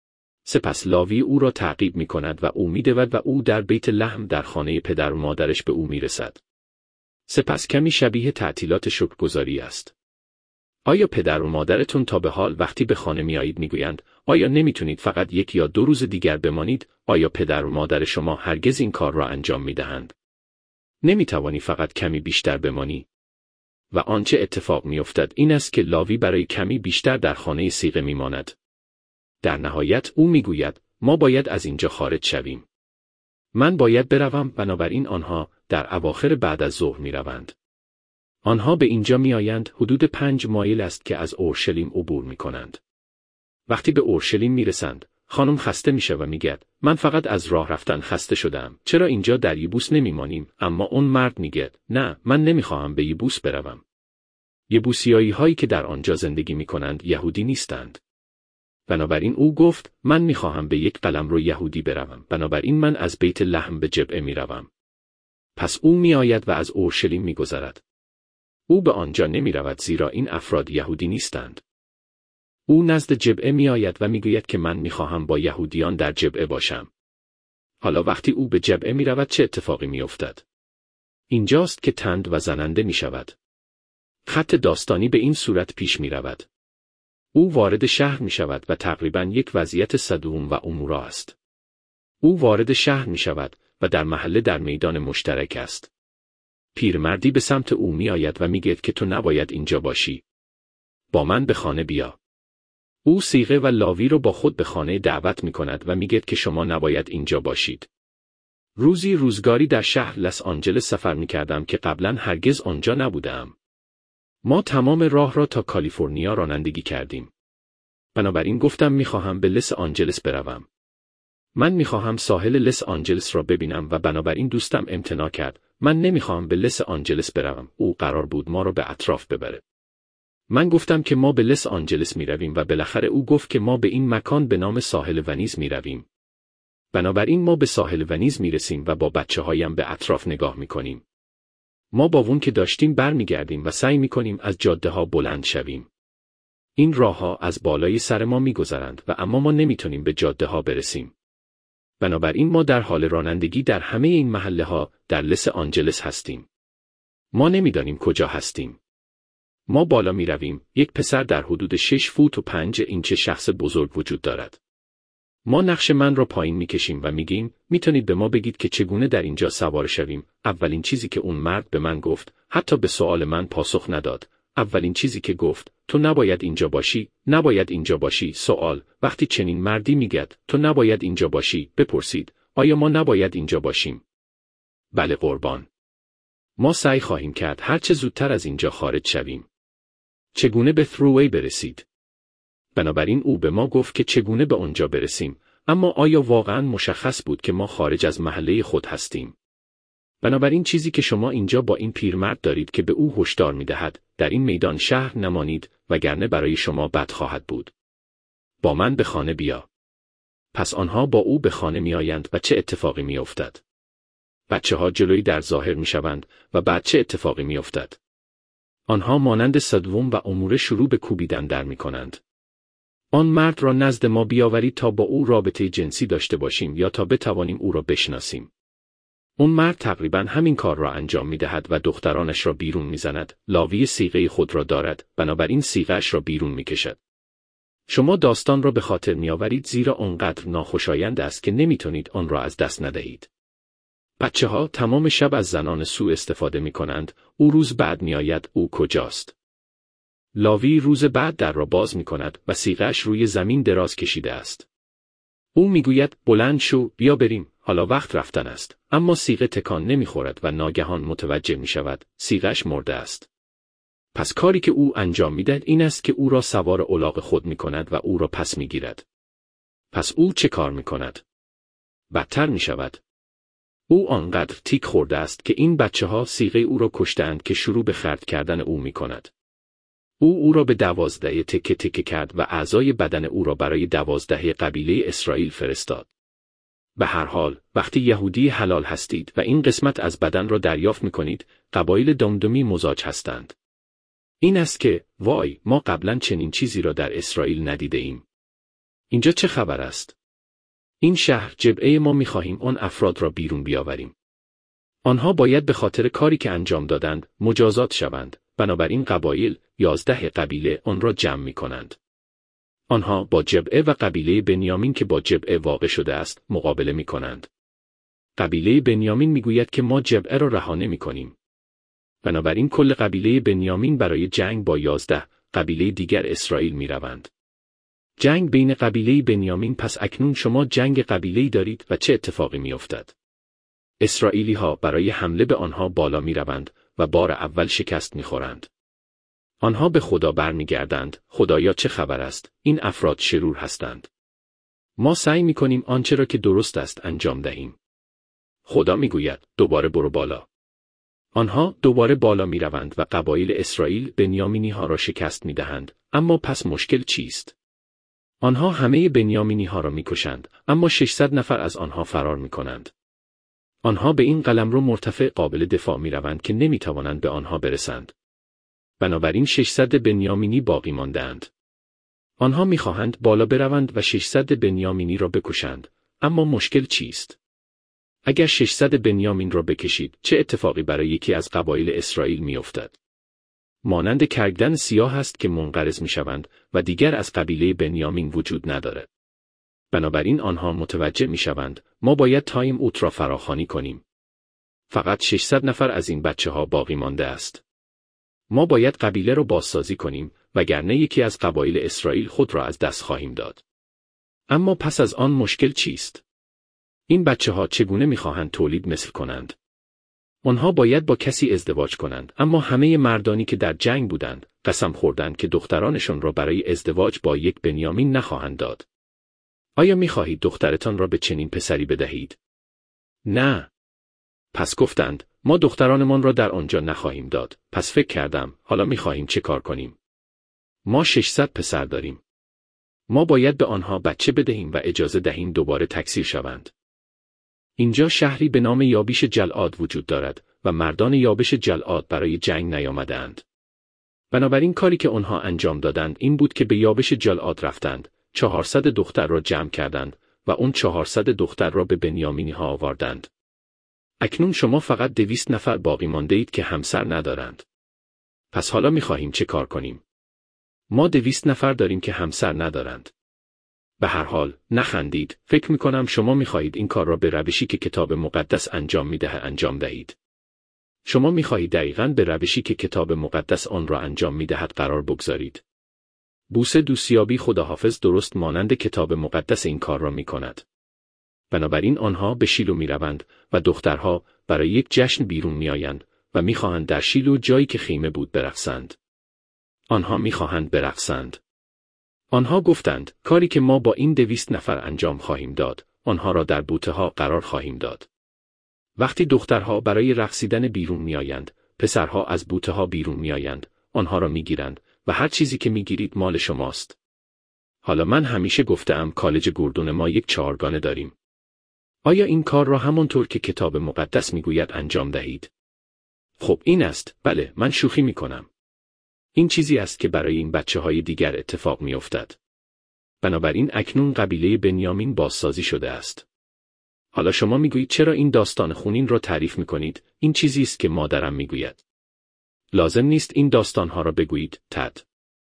Speaker 1: سپس لاوی او را تعقیب می کند و او می دود و او در بیت لحم در خانه پدر و مادرش به او می رسد. سپس کمی شبیه تعطیلات شکرگزاری است. آیا پدر و مادرتون تا به حال وقتی به خانه می آیید می گویند آیا نمی تونید فقط یک یا دو روز دیگر بمانید؟ آیا پدر و مادر شما هرگز این کار را انجام می دهند؟ نمی توانی فقط کمی بیشتر بمانی؟ و آنچه اتفاق می افتد این است که لاوی برای کمی بیشتر در خانه صیغه می ماند. در نهایت او می گوید ما باید از اینجا خارج شویم. من باید بروم، بنابراین آنها در اواخر بعد از ظهر می روند. آنها به اینجا می آیند، حدود پنج مایل است که از اورشلیم عبور می کنند. وقتی به اورشلیم می رسند، خانم خسته می شود و می گوید من فقط از راه رفتن خسته شدم. چرا اینجا در یبوس نمی مانیم؟ اما اون مرد می گوید نه، من نمی خواهم به یبوس بروم. یبوسیایی هایی که در آنجا زندگی می کنند یهودی نیستند. بنابراین او گفت من می خواهم به یک قلمرو یهودی بروم. بنابراین من از بیت لحم به جبعه می روم. پس او می آید و از اورشلیم می گذرد. او به آنجا نمی رود زیرا این افراد یهودی نیستند. او نزد جبعه می آید و می گوید که من می خواهم با یهودیان در جبعه باشم. حالا وقتی او به جبعه می رود چه اتفاقی می افتد؟ اینجاست که تند و زننده می شود. خط داستانی به این صورت پیش می رود. او وارد شهر می شود و تقریباً یک وضعیت سدوم و عمورا است. او وارد شهر می شود و در محله در میدان مشترک است. پیرمردی به سمت او می آید و می گوید که تو نباید اینجا باشی. با من به خانه بیا. او صیغه و لاوی رو با خود به خانه دعوت می کند و می گوید که شما نباید اینجا باشید. روزی روزگاری در شهر لس آنجلس سفر می کردم که قبلا هرگز آنجا نبودم. ما تمام راه را تا کالیفرنیا رانندگی کردیم. بنابراین گفتم می خواهم به لس آنجلس بروم. من می خواهم ساحل لس آنجلس را ببینم و بنابراین دوستم امتناع کرد. من نمی خواهم به لس آنجلس بروم. او قرار بود ما را به اطراف ببره. من گفتم که ما به لس آنجلس می رویم و بالاخره او گفت که ما به این مکان به نام ساحل ونیز می رویم. بنابراین ما به ساحل ونیز می رسیم و با بچه هایم به اطراف نگاه می کنیم. ما با وون که داشتیم بر می گردیم و سعی می کنیم از جاده ها بلند شویم. این راه ها از بالای سر ما می گذرند و اما ما نمی تونیم به جاده ها برسیم. بنابراین ما در حال رانندگی در همه این محله ها در لس آنجلس هستیم. ما نمی دانیم کجا هستیم. ما بالا می رویم. یک پسر در حدود شش فوت و پنج اینچ شخص بزرگ وجود دارد. ما نقش من را پایین می کشیم و می گیم می تونید به ما بگید که چگونه در اینجا سوار شویم. اولین چیزی که اون مرد به من گفت، حتی به سوال من پاسخ نداد. اولین چیزی که گفت، تو نباید اینجا باشی، نباید اینجا باشی. سوال، وقتی چنین مردی میگد تو نباید اینجا باشی، بپرسید، آیا ما نباید اینجا باشیم؟ بله قربان. ما سعی خواهیم کرد هر چه زودتر از اینجا خارج شویم. چگونه به تھرووی برسید؟ بنابراین او به ما گفت که چگونه به آنجا برسیم، اما آیا واقعاً مشخص بود که ما خارج از محله خود هستیم؟ بنابراین چیزی که شما اینجا با این پیرمرد دارید که به او هشدار می‌دهد، در این میدان شهر نمانید وگرنه برای شما بد خواهد بود. با من به خانه بیا. پس آنها با او به خانه می‌آیند و چه اتفاقی می‌افتد؟ بچه‌ها جلویی در ظاهر می‌شوند و بعد چه اتفاقی می‌افتد؟ آنها مانند سدوم و عموره شروع به کوبیدن در می‌کنند. آن مرد را نزد ما بیاورید تا با او رابطه جنسی داشته باشیم یا تا بتوانیم او را بشناسیم. اون مرد تقریباً همین کار را انجام می‌دهد و دخترانش را بیرون می‌زند. لاوی صیغه خود را دارد، بنابراین صیغه‌اش را بیرون می‌کشد. شما داستان را به خاطر می‌آورید زیرا آنقدر ناخوشایند است که نمی‌توانید آن را از دست ندهید. بچه‌ها تمام شب از زنان سوء استفاده می‌کنند. او روز بعد می‌آید، او کجاست؟ لاوی روز بعد در را باز می‌کند و صیغه‌اش روی زمین دراز کشیده است. او می‌گوید بلند شو، بیا بریم، حالا وقت رفتن است. اما صیغه تکان نمی‌خورد و ناگهان متوجه می‌شود صیغه‌اش مرده است. پس کاری که او انجام می‌دهد این است که او را سوار الاغ خود می‌کند و او را پس می‌گیرد. پس او چه کار می‌کند؟ بدتر می‌شود. او آنقدر تیک خورده است که این بچه‌ها صیغه او را کشتند که شروع به خرد کردن او می‌کند. او او را به دوازده تکه تکه کرد و اعضای بدن او را برای دوازده قبیله اسرائیل فرستاد. به هر حال، وقتی یهودی حلال هستید و این قسمت از بدن را دریافت می‌کنید، قبایل دمدمی مزاج هستند. این است که، وای، ما قبلا چنین چیزی را در اسرائیل ندیده ایم. اینجا چه خبر است؟ این شهر جبعه ما می‌خواهیم آن افراد را بیرون بیاوریم. آنها باید به خاطر کاری که انجام دادند مجازات شوند. بنابراین قبایل، یازده قبیله آن را جمع می‌کنند. آنها با جبعه و قبیله بنیامین که با جبعه واقع شده است مقابله می‌کنند. قبیله بنیامین می‌گوید که ما جبعه را رها نمی‌کنیم. بنابراین کل قبیله بنیامین برای جنگ با یازده قبیله دیگر اسرائیل می‌روند. جنگ بین قبیله بنیامین. پس اکنون شما جنگ قبیله‌ای دارید و چه اتفاقی می‌افتد؟ اسرائیلی‌ها برای حمله به آنها بالا می‌روند و بار اول شکست می‌خورند. آنها به خدا برمیگردند. خدایا چه خبر است؟ این افراد شرور هستند. ما سعی می‌کنیم آنچه را که درست است انجام دهیم. خدا می‌گوید دوباره برو بالا. آنها دوباره بالا می‌روند و قبایل اسرائیل بنیامینی‌ها را شکست می‌دهند. اما پس مشکل چیست؟ آنها همه بنیامینی‌ها را می‌کشند، اما ششصد نفر از آنها فرار می‌کنند. آنها به این قلمرو مرتفع قابل دفاع می‌روند که نمی‌توانند به آنها برسند. بنابراین ششصد بنیامینی باقی مانده‌اند. آنها می‌خواهند بالا بروند و ششصد بنیامینی را بکشند، اما مشکل چیست؟ اگر ششصد بنیامین را بکشید، چه اتفاقی برای یکی از قبایل اسرائیل می‌افتد؟ مانند کرگدن سیاه است که منقرض می‌شوند و دیگر از قبیله بنیامین وجود ندارد. بنابراین آنها متوجه می‌شوند ما باید تایم اوت را فراخوانی کنیم. فقط ششصد نفر از این بچه‌ها باقی مانده است. ما باید قبیله را بازسازی کنیم وگرنه یکی از قبایل اسرائیل خود را از دست خواهیم داد. اما پس از آن مشکل چیست؟ این بچه‌ها چگونه می‌خواهند تولید مثل کنند؟ آنها باید با کسی ازدواج کنند، اما همه مردانی که در جنگ بودند قسم خوردند که دخترانشان را برای ازدواج با یک بنیامین نخواهند داد. آیا می‌خواهید دخترتان را به چنین پسری بدهید؟ نه. پس گفتند ما دخترانمان را در آنجا نخواهیم داد. پس فکر کردم حالا می‌خواهیم چه کار کنیم؟ ما ششصد پسر داریم. ما باید به آنها بچه بدهیم و اجازه دهیم دوباره تکثیر شوند. اینجا شهری به نام یابیش جلعاد وجود دارد و مردان یابش جلعاد برای جنگ نیامدند. بنابراین کاری که آنها انجام دادند این بود که به یابش جلعاد رفتند، چهارصد دختر را جمع کردند و اون چهارصد دختر را به بنیامینی ها آوردند. اکنون شما فقط دویست نفر باقی مانده اید که همسر ندارند. پس حالا می‌خواهیم چه کار کنیم؟ ما دویست نفر داریم که همسر ندارند. به هر حال، نخندید. فکر می‌کنم شما می‌خواهید این کار را به روشی که کتاب مقدس انجام می‌دهد انجام دهید. شما می‌خواهید دقیقاً به روشی که کتاب مقدس آن را انجام می‌دهد قرار بگذارید. بوسه دوستیابی خداحافظ درست مانند کتاب مقدس این کار را می‌کند. بنابراین آنها به شیلو می‌روند و دخترها برای یک جشن بیرون می‌آیند و می‌خواهند در شیلو جایی که خیمه بود برقصند. آنها می‌خواهند برقصند. آنها گفتند کاری که ما با این دویست نفر انجام خواهیم داد، آنها را در بوته‌ها قرار خواهیم داد. وقتی دخترها برای رقصیدن بیرون می‌آیند، پسرها از بوته‌ها بیرون می‌آیند، آنها را می‌گیرند و هر چیزی که می‌گیرید مال شماست. حالا من همیشه گفتم کالج گردون ما یک چهارگانه داریم. آیا این کار را همانطور که کتاب مقدس می‌گوید انجام دهید؟ خب این است. بله، من شوخی می‌کنم. این چیزی است که برای این بچه‌های دیگر اتفاق می‌افتد. بنابراین اکنون قبیله بنیامین بازسازی شده است. حالا شما می‌گویید چرا این داستان خونین را تعریف می‌کنید؟ این چیزی است که مادرم می‌گوید. لازم نیست این داستان‌ها را بگویید، تد.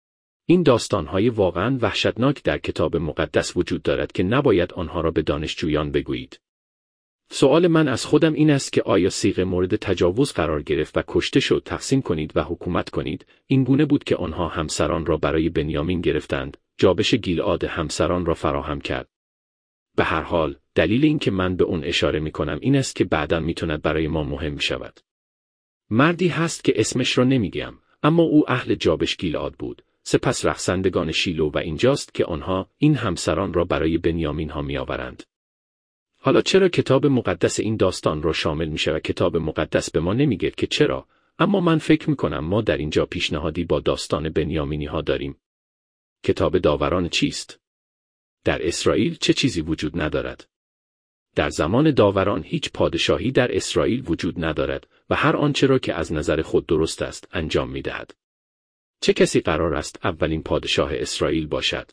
Speaker 1: این داستان‌های واقعاً وحشتناک در کتاب مقدس وجود دارد که نباید آنها را به دانشجویان بگویید. سوال من از خودم این است که آیا صیغه مورد تجاوز قرار گرفت و کشته شد تقسیم کنید و حکومت کنید، این گونه بود که آنها همسران را برای بنیامین گرفتند، جابش گیلعاد همسران را فراهم کرد. به هر حال، دلیل این که من به اون اشاره می کنم این است که بعداً میتواند برای ما مهم شود. مردی هست که اسمش را نمیگم، اما او اهل جابش گیلعاد بود، سپس رقصندگان شیلو و اینجاست که آنها این همسران را برای بنیامین ها می آورند. حالا چرا کتاب مقدس این داستان را شامل می شود؟ کتاب مقدس به ما نمیگه که چرا، اما من فکر می کنم ما در اینجا پیشنهادی با داستان بنیامینی ها داریم. کتاب داوران چیست؟ در اسرائیل چه چیزی وجود ندارد؟ در زمان داوران هیچ پادشاهی در اسرائیل وجود ندارد و هر آنچه را که از نظر خود درست است انجام می دهد. چه کسی قرار است اولین پادشاه اسرائیل باشد؟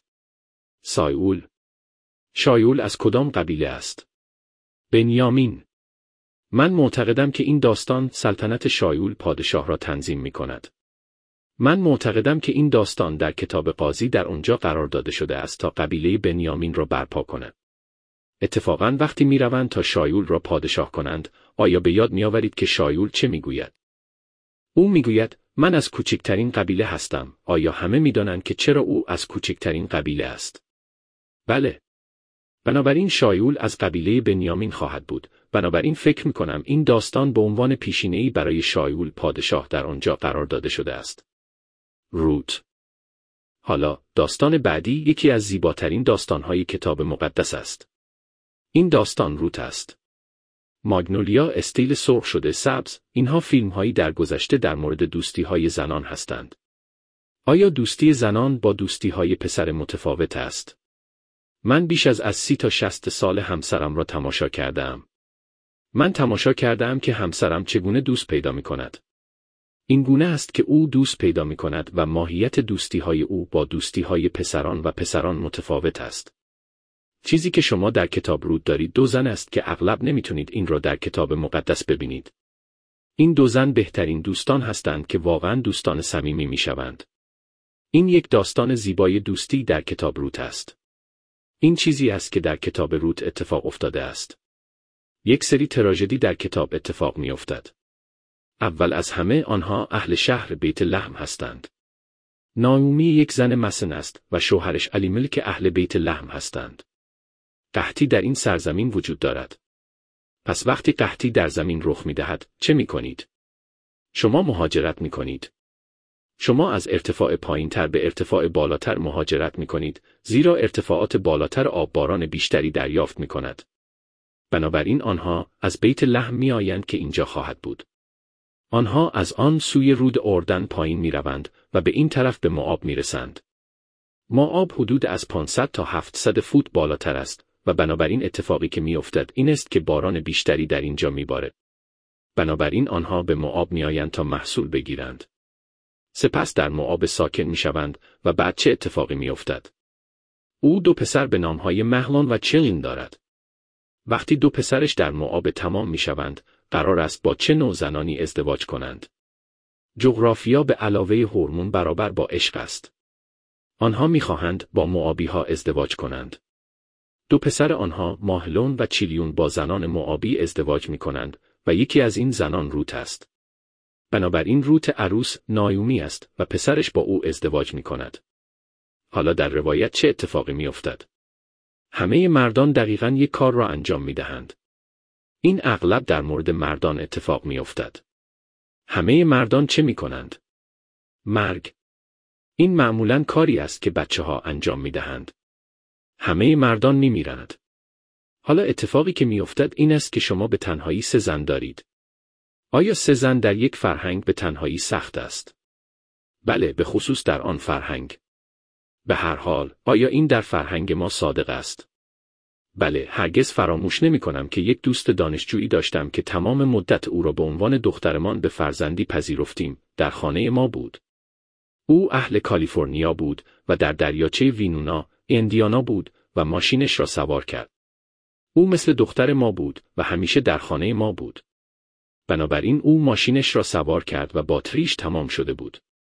Speaker 1: سایول. شایول از کدام قبیله است؟ بنیامین. من معتقدم که این داستان سلطنت شایول پادشاه را تنظیم می کند. من معتقدم که این داستان در کتاب قاضی در اونجا قرار داده شده است تا قبیله بنیامین را برپا کند. اتفاقاً وقتی می روند تا شایول را پادشاه کنند، آیا به یاد می آورید که شایول چه می گوید؟ او می گوید من از کوچکترین قبیله هستم. آیا همه می دانند که چرا او از کوچکترین قبیله است؟ بله. بنابراین شایول از قبیله بنیامین خواهد بود. بنابراین فکر می کنم این داستان به عنوان پیشینه‌ای برای شایول پادشاه در آنجا قرار داده شده است. روت. حالا داستان بعدی یکی از زیباترین داستان‌های کتاب مقدس است. این داستان روت است. ماگنولیا، استیل سرخ شده سبز، اینها فیلم‌هایی در گذشته در مورد دوستی‌های زنان هستند. آیا دوستی زنان با دوستی‌های پسر متفاوت است؟ من بیش از از سی تا شصت سال همسرم را تماشا کردم. من تماشا کردم که همسرم چگونه دوست پیدا می کند. این گونه است که او دوست پیدا می کند و ماهیت دوستی‌های او با دوستی‌های پسران و پسران متفاوت است. چیزی که شما در کتاب روت دارید دو زن است که اغلب نمیتونید این را در کتاب مقدس ببینید. این دو زن بهترین دوستان هستند که واقعاً دوستان صمیمی میشوند. این یک داستان زیبای دوستی در کتاب روت است. این چیزی است که در کتاب روت اتفاق افتاده است. یک سری تراژدی در کتاب اتفاق میافتد. اول از همه آنها اهل شهر بیت لحم هستند. ناومی یک زن مسن است و شوهرش الیملک اهل بیت لحم هستند. قحطی در این سرزمین وجود دارد. پس وقتی قحطی در زمین رخ می دهد، چه می کنید؟ شما مهاجرت می کنید. شما از ارتفاع پایینتر به ارتفاع بالاتر مهاجرت می کنید، زیرا ارتفاعات بالاتر آب باران بیشتری دریافت می کند. بنابراین آنها از بیت لحم می آیند که اینجا خواهد بود. آنها از آن سوی رود اردن پایین می روند و به این طرف به موآب می رسند. موآب حدود از پانصد تا هفتصد فوت بالاتر است و بنابراین اتفاقی که می افتد این است که باران بیشتری در اینجا می بارد. بنابراین آنها به موآب می آیند تا محصول بگیرند. سپس در موآب ساکن می شوند و بعد چه اتفاقی می افتد؟ او دو پسر به نامهای مهلون و چلین دارد. وقتی دو پسرش در موآب تمام می شوند، قرار است با چه نوع زنانی ازدواج کنند؟ جغرافیا به علاوه هورمون برابر با عشق است. آنها می خواهند با موآبی ها ازدواج کنند. دو پسر آنها ماهلون و چیلیون با زنان موآبی ازدواج می کنند و یکی از این زنان روت است. بنابراین روت عروس نایومی است و پسرش با او ازدواج می کند. حالا در روایت چه اتفاقی می افتد؟ همه مردان دقیقاً یک کار را انجام می دهند. این اغلب در مورد مردان اتفاق می افتد. همه مردان چه می کنند؟ مرگ. این معمولاً کاری است که بچه ها انجام می دهند. همه مردان می میرند. حالا اتفاقی که می افتد این است که شما به تنهایی سه زن دارید. آیا سه زن در یک فرهنگ به تنهایی سخت است؟ بله، به خصوص در آن فرهنگ. به هر حال، آیا این در فرهنگ ما صادق است؟ بله، هرگز فراموش نمی کنم که یک دوست دانشجویی داشتم که تمام مدت او را به عنوان دخترمان به فرزندی پذیرفتیم، در خانه ما بود. او اهل کالیفرنیا بود و در دریاچه وینونا، ایندیانا بود و ماشینش را سوار کرد. او مثل دختر ما بود و همیشه در خانه ما بود. بنابراین او ماشینش را سوار کرد و باتریش تمام شده بود.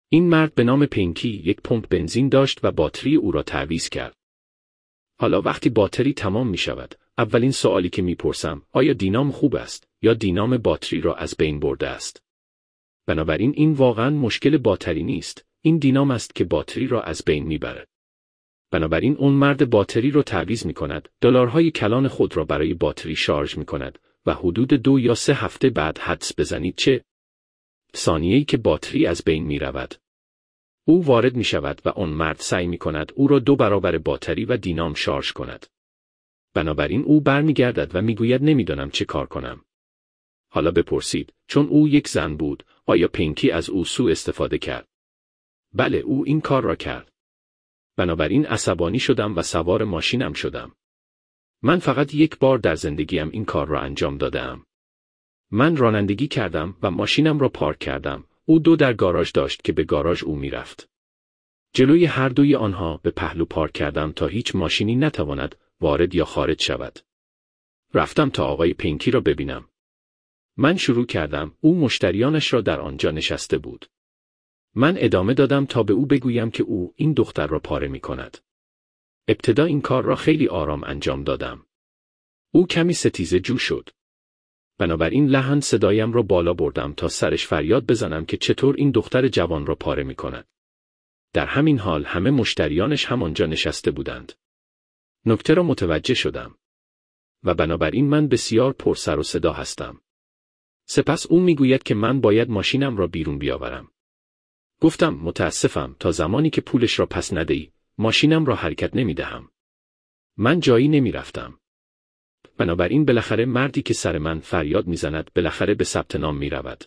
Speaker 1: این مرد به نام پینکی یک پمپ بنزین داشت و باتری او را تعویض کرد. حالا وقتی باتری تمام می شود، اولین سوالی که می پرسم، آیا دینام خوب است یا دینام باتری را از بین برده است؟ بنابراین این واقعاً مشکل باتری نیست، این دینام است که باتری را از بین می برد. بنابراین اون مرد باتری را تعویض می کند، دلارهای کلان خود را برای باتری شارژ می کند و حدود دو یا سه هفته بعد حدس بزنید چه؟ ثانیه‌ای که باتری از بین می رود. او وارد می شود و آن مرد سعی می کند او را دو برابر باتری و دینام شارژ کند. بنابراین او برمیگردد و میگوید نمیدانم چه کار کنم. حالا بپرسید، چون او یک زن بود، آیا پینکی از او سوء استفاده کرد؟ بله، او این کار را کرد. بنابراین عصبانی شدم و سوار ماشینم شدم. من فقط یک بار در زندگیم این کار را انجام دادم. من رانندگی کردم و ماشینم را پارک کردم. او دو در گاراژ داشت که به گاراژ او میرفت. جلوی هر دوی آنها به پهلو پارک کردم تا هیچ ماشینی نتواند وارد یا خارج شود. رفتم تا آقای پینکی را ببینم. من شروع کردم، او مشتریانش را در آنجا نشسته بود. من ادامه دادم تا به او بگویم که او این دختر را پاره می کند. ابتدا این کار را خیلی آرام انجام دادم. او کمی ستیزه جو شد. بنابراین لحن صدایم را بالا بردم تا سرش فریاد بزنم که چطور این دختر جوان را پاره می کند. در همین حال همه مشتریانش هم آنجا نشسته بودند. نکته را متوجه شدم. و بنابراین من بسیار پر سر و صدا هستم. سپس او میگوید که من باید ماشینم را بیرون بیاورم. گفتم متاسفم، تا زمانی که پولش را پس ندهی، ماشینم را حرکت نمی دهم. من جایی نمی رفتم. بنابراین بالاخره مردی که سر من فریاد میزند بالاخره به ثبت نام می رود.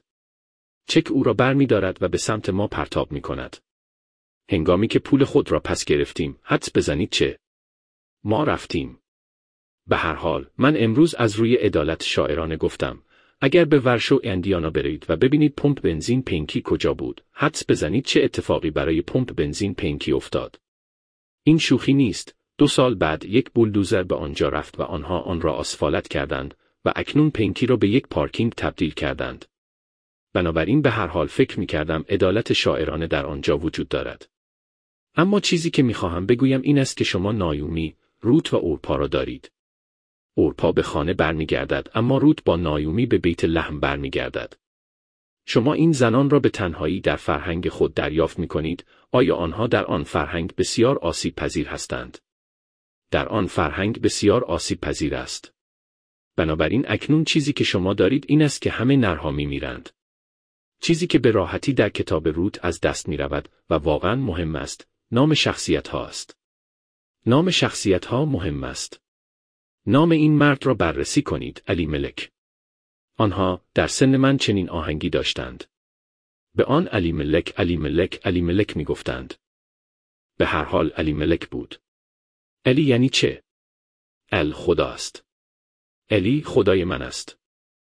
Speaker 1: چک او را بر می دارد و به سمت ما پرتاب می کند. هنگامی که پول خود را پس گرفتیم، حدس بزنید چه؟ ما رفتیم. به هر حال، من امروز از روی عدالت شاعرانه گفتم، اگر به ورشو اندیانا برید و ببینید پمپ بنزین پینکی کجا بود، حدس بزنید چه اتفاقی برای پمپ بنزین پینکی افتاد. این شوخی نیست. دو سال بعد یک بولدوزر به آنجا رفت و آنها آن را آسفالت کردند و اکنون پینکی را به یک پارکینگ تبدیل کردند. بنابراین به هر حال فکر می کردم عدالت شاعرانه در آنجا وجود دارد. اما چیزی که می خواهم بگویم این است که شما نایومی، روت و اورپا را دارید. اورپا به خانه برمیگردد، اما روت با نایومی به بیت لحم برمیگردد. شما این زنان را به تنهایی در فرهنگ خود دریافت می کنید، آیا آنها در آن فرهنگ بسیار آسیب پذیر هستند؟ در آن فرهنگ بسیار آسیب پذیر است. بنابراین اکنون چیزی که شما دارید این است که همه نرها می میرند. چیزی که به راحتی در کتاب روت از دست می رود و واقعا مهم است، نام شخصیت ها است. نام شخصیت ها مهم است. نام این مرد را بررسی کنید، علی ملک. آنها در سن من چنین آهنگی داشتند. به آن علی ملک، علی ملک، علی ملک می گفتند. به هر حال علی ملک بود. علی یعنی چه؟ ال خداست. علی خدای من است.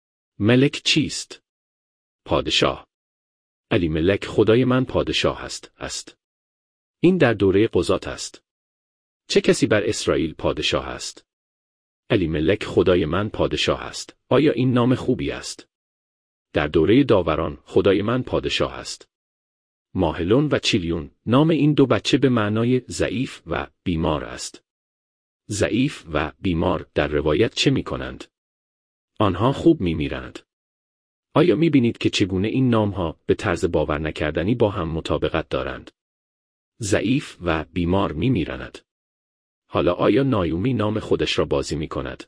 Speaker 1: ملک چیست؟ پادشاه. علی ملک خدای من پادشاه است، است. این در دوره قضات است. چه کسی بر اسرائیل پادشاه است؟ علی ملک خدای من پادشاه است. آیا این نام خوبی است؟ در دوره داوران خدای من پادشاه است. ماهلون و چیلیون، نام این دو بچه به معنای ضعیف و بیمار است. ضعیف و بیمار در روایت چه می کنند؟ آنها خوب می میرند. آیا می بینید که چگونه این نامها به طرز باور نکردنی با هم مطابقت دارند؟ ضعیف و بیمار می میرند. حالا آیا نایومی نام خودش را بازی می کند؟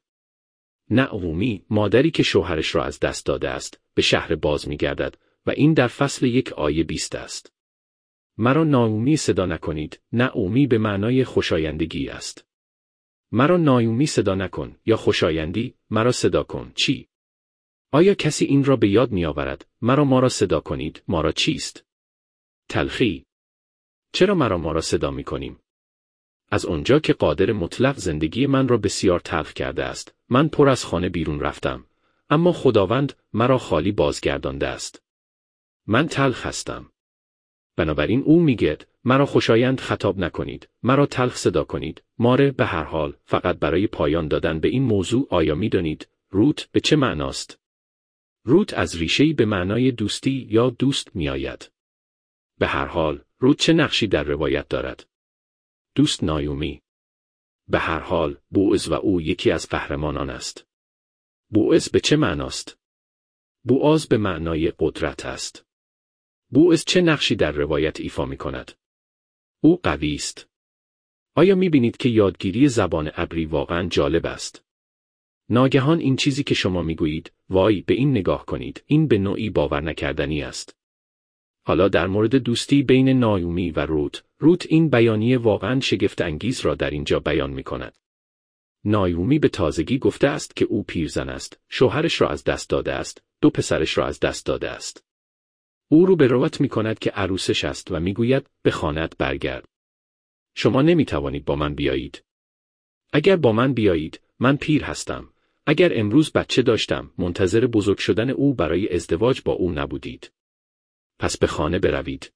Speaker 1: نعومی، مادری که شوهرش را از دست داده است، به شهر باز می گردد و این در فصل یک آیه بیست است. مرا نایومی صدا نکنید، نعومی به معنای خوشایندگی است. مرا نایومی صدا نکن یا خوشایندی، مرا صدا کن، چی؟ آیا کسی این را به یاد می آورد، مرا ما را صدا کنید، ما را چیست؟ تلخی. چرا مرا ما را صدا می کنیم؟ از آنجا که قادر مطلق زندگی من را بسیار تلخ کرده است، من پر از خانه بیرون رفتم، اما خداوند مرا خالی بازگردانده است. من تلخ هستم. بنابراین او میگه مرا خوشایند خطاب نکنید، مرا تلخ صدا کنید. ماره به هر حال فقط برای پایان دادن به این موضوع آیا میدانید روت به چه معناست؟ روت از ریشه‌ای به معنای دوستی یا دوست میآید. به هر حال، رود چه نقشی در روایت دارد؟ دوست نایومی. به هر حال، بوعز و او یکی از قهرمانان است. بوعز به چه معناست؟ بوعز به معنای قدرت است. بوعز چه نقشی در روایت ایفا می کند؟ او قوی است. آیا می بینید که یادگیری زبان عبری واقعا جالب است؟ ناگهان این چیزی که شما می گویید، وای به این نگاه کنید، این به نوعی باور نکردنی است. حالا در مورد دوستی بین نایومی و رود، رود این بیانیه واقعا شگفت انگیز را در اینجا بیان می کند. نایومی به تازگی گفته است که او پیرزن است، شوهرش را از دست داده است، دو پسرش را از دست داده است. او رو به روایت می کند که عروسش است و می گوید به خانه‌ات برگرد. شما نمی توانید با من بیایید. اگر با من بیایید، من پیر هستم. اگر امروز بچه داشتم، منتظر بزرگ شدن او برای ازدواج با او نبودید. پس به خانه بروید.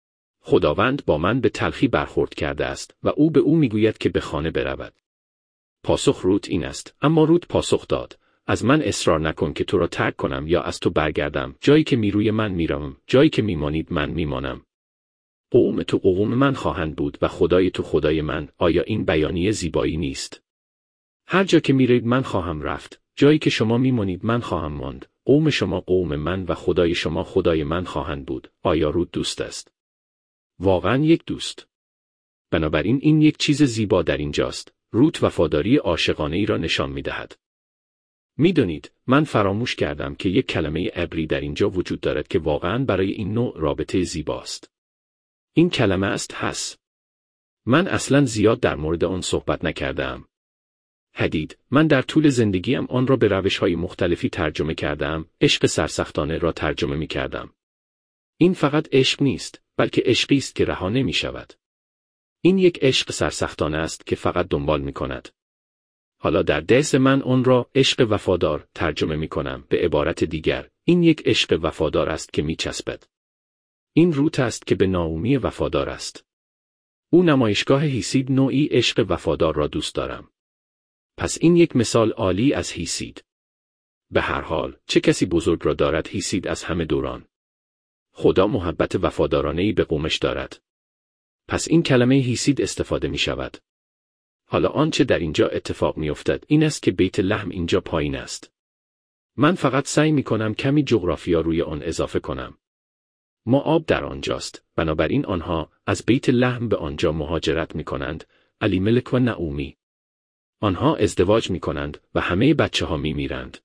Speaker 1: خداوند با من به تلخی برخورد کرده است و او به او میگوید که به خانه برود. پاسخ رود این است، اما رود پاسخ داد، از من اصرار نکن که تو را ترک کنم یا از تو برگردم، جایی که میروی من میروم، جایی که میمانید من میمانم. قوم تو قوم من خواهند بود و خدای تو خدای من. آیا این بیانیه زیبایی نیست؟ هر جا که میرید من خواهم رفت، جایی که شما میمانید من خواهم ماند. قوم شما قوم من و خدای شما خدای من خواهند بود. آیا رود دوست است؟ واقعا یک دوست. بنابراین این یک چیز زیبا در اینجاست. رود وفاداری عاشقانه ای را نشان می‌دهد. می‌دانید، من فراموش کردم که یک کلمه عبری در اینجا وجود دارد که واقعاً برای این نوع رابطه زیباست. این کلمه است حس. من اصلاً زیاد در مورد آن صحبت نکردم. حدید، من در طول زندگیم آن را به روش‌های مختلفی ترجمه کردم. عشق سرسختانه را ترجمه می‌کردم. این فقط عشق نیست، بلکه عشقی است که رها نمی‌شود. این یک عشق سرسختانه است که فقط دنبال می‌کند. حالا در دست من آن را عشق وفادار ترجمه می‌کنم. به عبارت دیگر، این یک عشق وفادار است که می‌چسبد. این روت است که به ناومی وفادار است. او نمایشگاه هیسید نوعی عشق وفادار را دوست دارم. پس این یک مثال عالی از هیسید. به هر حال، چه کسی بزرگ را دارد هیسید از همه دوران؟ خدا محبت وفادارانه‌ای به قومش دارد. پس این کلمه هیسید استفاده می شود. حالا آنچه در اینجا اتفاق می افتد این است که بیت لحم اینجا پایین است. من فقط سعی می کنم کمی جغرافیا روی آن اضافه کنم. ما آب در آنجاست، بنابراین آنها از بیت لحم به آنجا مهاجرت می کنند، الیملک و نعومی. آنها ازدواج می کنند و همه بچه ها می میرند.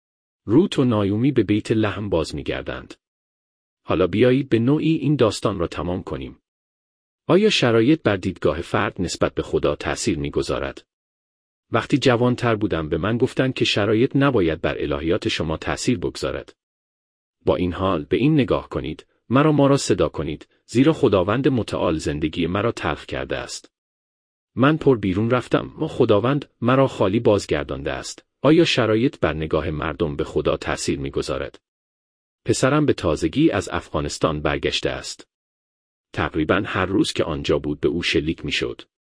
Speaker 1: روت و نایومی به بیت لحم باز می گردند. حالا بیایید به نوعی این داستان را تمام کنیم. آیا شرایط بر دیدگاه فرد نسبت به خدا تأثیر می‌گذارد؟ وقتی جوان‌تر بودم به من گفتند که شرایط نباید بر الهیات شما تأثیر بگذارد. با این حال به این نگاه کنید، مرا ما را صدا کنید، زیرا خداوند متعال زندگی مرا تلخ کرده است. من پر بیرون رفتم و خداوند مرا خالی بازگردانده است. آیا شرایط بر نگاه مردم به خدا تأثیر می‌گذارد؟ پسرم به تازگی از افغانستان برگشته است. تقریباً هر روز که آنجا بود به او شلیک می‌شد.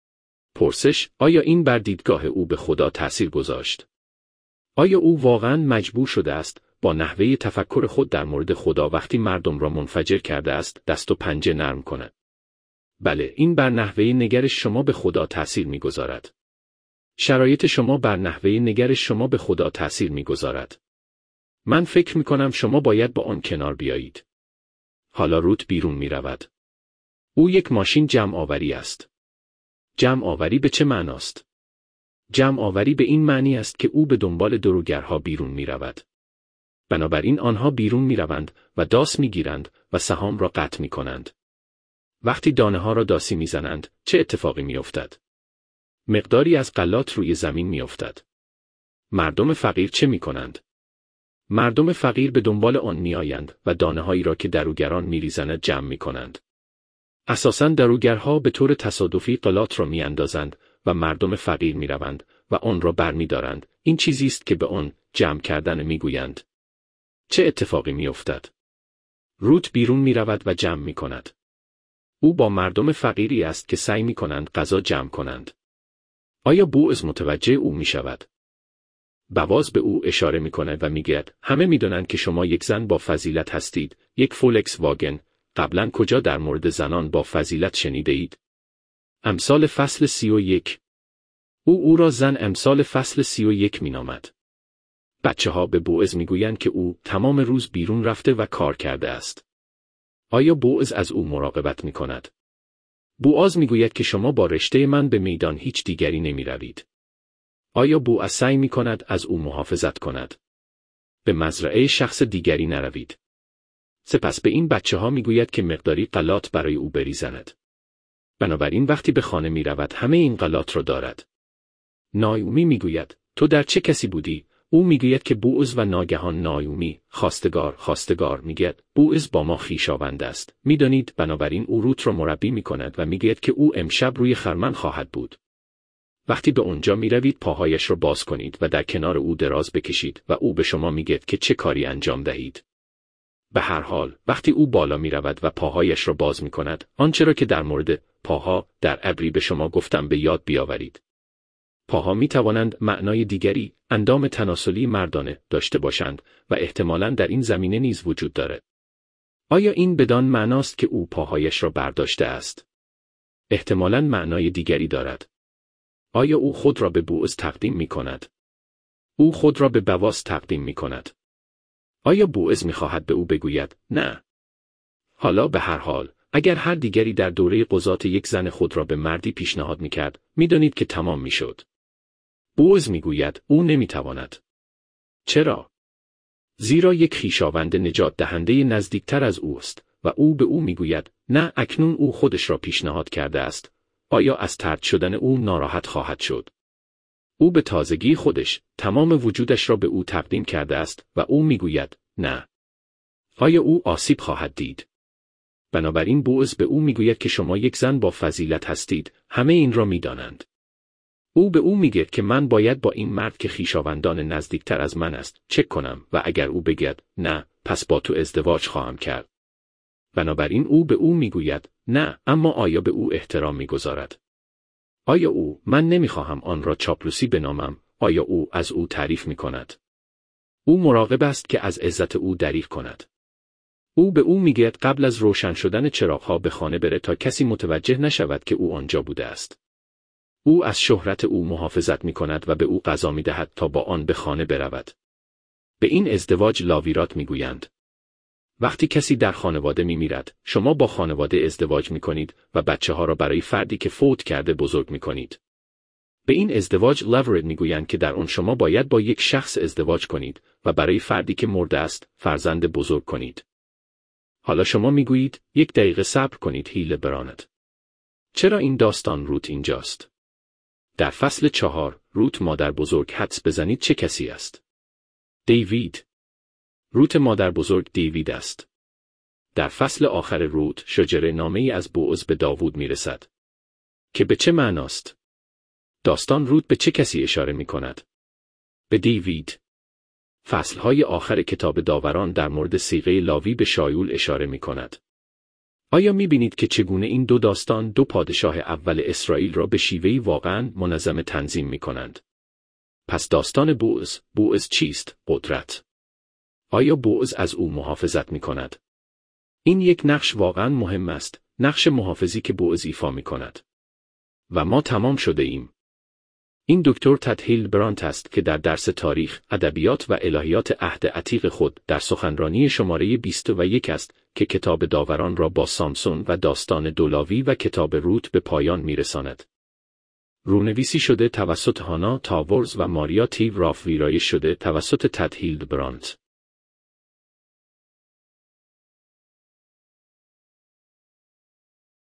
Speaker 1: پرسش، آیا این بر دیدگاه او به خدا تأثیر گذاشت؟ آیا او واقعاً مجبور شده است با نحوه تفکر خود در مورد خدا وقتی مردم را منفجر کرده است دست و پنجه نرم کند؟ بله، این بر نحوه نگرش شما به خدا تأثیر می‌گذارد. شرایط شما بر نحوه نگرش شما به خدا تأثیر می‌گذارد. من فکر می‌کنم شما باید با آن کنار بیایید. حالا روت بیرون می‌رود. او یک ماشین جمع آوری است. جمع آوری به چه معناست؟ جمع آوری به این معنی است که او به دنبال دروگرها بیرون می رود. بنابراین آنها بیرون می روند و داس می گیرند و سهام را قطع می کنند. وقتی دانه ها را داسی می زنند، چه اتفاقی می افتد؟ مقداری از غلات روی زمین می افتد. مردم فقیر چه می کنند؟ مردم فقیر به دنبال آن می آیند و دانه هایی را که دروگران می ریزند جمع می کنند. اساساً دروگرها به طور تصادفی غلات را می اندازند و مردم فقیر می روند و آن را بر می دارند. این چیزی است که به آن جمع کردن می گویند. چه اتفاقی می افتد؟ روت بیرون می رود و جمع می کند. او با مردم فقیری است که سعی می کنند غذا جمع کنند. آیا بوعز متوجه او می شود؟ بواز به او اشاره می کند و می گوید همه می دانند که شما یک زن با فضیلت هستید، یک فولکس واگن، قبلا کجا در مورد زنان با فضیلت شنیده اید؟ امثال فصل سی و یک. او او را زن امثال فصل سی و یک می نامد. بچه ها به بوعز می گویند که او تمام روز بیرون رفته و کار کرده است. آیا بوعز از او مراقبت می کند؟ بوعز می گوید که شما با رشته من به میدان هیچ دیگری نمی روید. آیا بوعز سعی می کند از او محافظت کند؟ به مزرعه شخص دیگری نروید. سپس به این بچه ها می گوید که مقداری غلات برای او بریزند. بنابراین وقتی به خانه می رود همه این غلات را دارد. نایومی می گوید تو در چه کسی بودی؟ او می گوید که بوعز و ناگهان نایومی خواستگار خواستگار می گوید بوعز با ما خویشاوند است. می دانید بنابراین او روت را مربی می کند و می گوید که او امشب روی خرمن خواهد بود. وقتی به اونجا می روید پاهایش را باز کنید و در کنار او دراز بکشید و او به شما می گوید که چه کاری انجام دهید. به هر حال وقتی او بالا می رود و پاهایش را باز می کند آنچه را که در مورد پاها در عبری به شما گفتم به یاد بیاورید. پاها می توانند معنای دیگری اندام تناسلی مردانه داشته باشند و احتمالاً در این زمینه نیز وجود دارد. آیا این بدان معناست که او پاهایش را برداشته است؟ احتمالاً معنای دیگری دارد. آیا او خود را به بوعز تقدیم می کند؟ او خود را به بواس تقدیم می کند. آیا بوعز می خواهد به او بگوید نه؟ حالا به هر حال اگر هر دیگری در دوره قضات یک زن خود را به مردی پیشنهاد می کرد می دانید که تمام می شد. بوعز می گوید او نمی تواند. چرا؟ زیرا یک خویشاوند نجات دهنده نزدیکتر از اوست و او به او می گوید نه اکنون او خودش را پیشنهاد کرده است. آیا از طرد شدن او ناراحت خواهد شد؟ او به تازگی خودش تمام وجودش را به او تقدیم کرده است و او می گوید نه. آیا او آسیب خواهد دید؟ بنابراین بوعز به او می گوید که شما یک زن با فضیلت هستید، همه این را می دانند. او به او می گوید که من باید با این مرد که خویشاوندان نزدیکتر از من است چک کنم و اگر او بگوید نه پس با تو ازدواج خواهم کرد. بنابراین او به او می گوید نه، اما آیا به او احترام می گذارد؟ آیا او من نمی خواهم آن را چاپلوسی بنامم، آیا او از او تعریف می کند؟ او مراقب است که از عزت او دریغ کند. او به او می گوید قبل از روشن شدن چراغ‌ها به خانه بره تا کسی متوجه نشود که او آنجا بوده است. او از شهرت او محافظت می کند و به او غذا می دهد تا با آن به خانه برود. به این ازدواج لاویرات می گویند. وقتی کسی در خانواده می میرد، شما با خانواده ازدواج می کنید و بچه ها را برای فردی که فوت کرده بزرگ می کنید. به این ازدواج لاورد می گویند که در آن شما باید با یک شخص ازدواج کنید و برای فردی که مرده است فرزند بزرگ کنید. حالا شما می گویید یک دقیقه صبر کنید هیل برانت. چرا این داستان روت اینجاست؟ در فصل چهار روت مادر بزرگ حدس بزنید چه کسی است؟ دیوید. روت مادر بزرگ دیوید است. در فصل آخر روت شجره نامه‌ای از بوعز به داوود می رسد. که به چه معناست؟ داستان روت به چه کسی اشاره می کند؟ به دیوید. فصلهای آخر کتاب داوران در مورد صیغه لاوی به شایول اشاره می کند. آیا می بینید که چگونه این دو داستان دو پادشاه اول اسرائیل را به شیوهی واقعاً منظم تنظیم می کنند؟ پس داستان بوعز، بوعز چیست؟ قدرت. آیا بوعز از او محافظت می کند؟ این یک نقش واقعاً مهم است، نقش محافظی که بوعز ایفا می کند. و ما تمام شده ایم. این دکتر تد هیلبرانت است که در درس تاریخ، ادبیات و الهیات عهد عتیق خود در سخنرانی شماره بیست و یک است که کتاب داوران را با سامسون و داستان دولاوی و کتاب روت به پایان می‌رساند. رونویسی شده توسط هانا تاورز و ماریا تیو راف، ویرایش شده توسط تد هیلبرانت.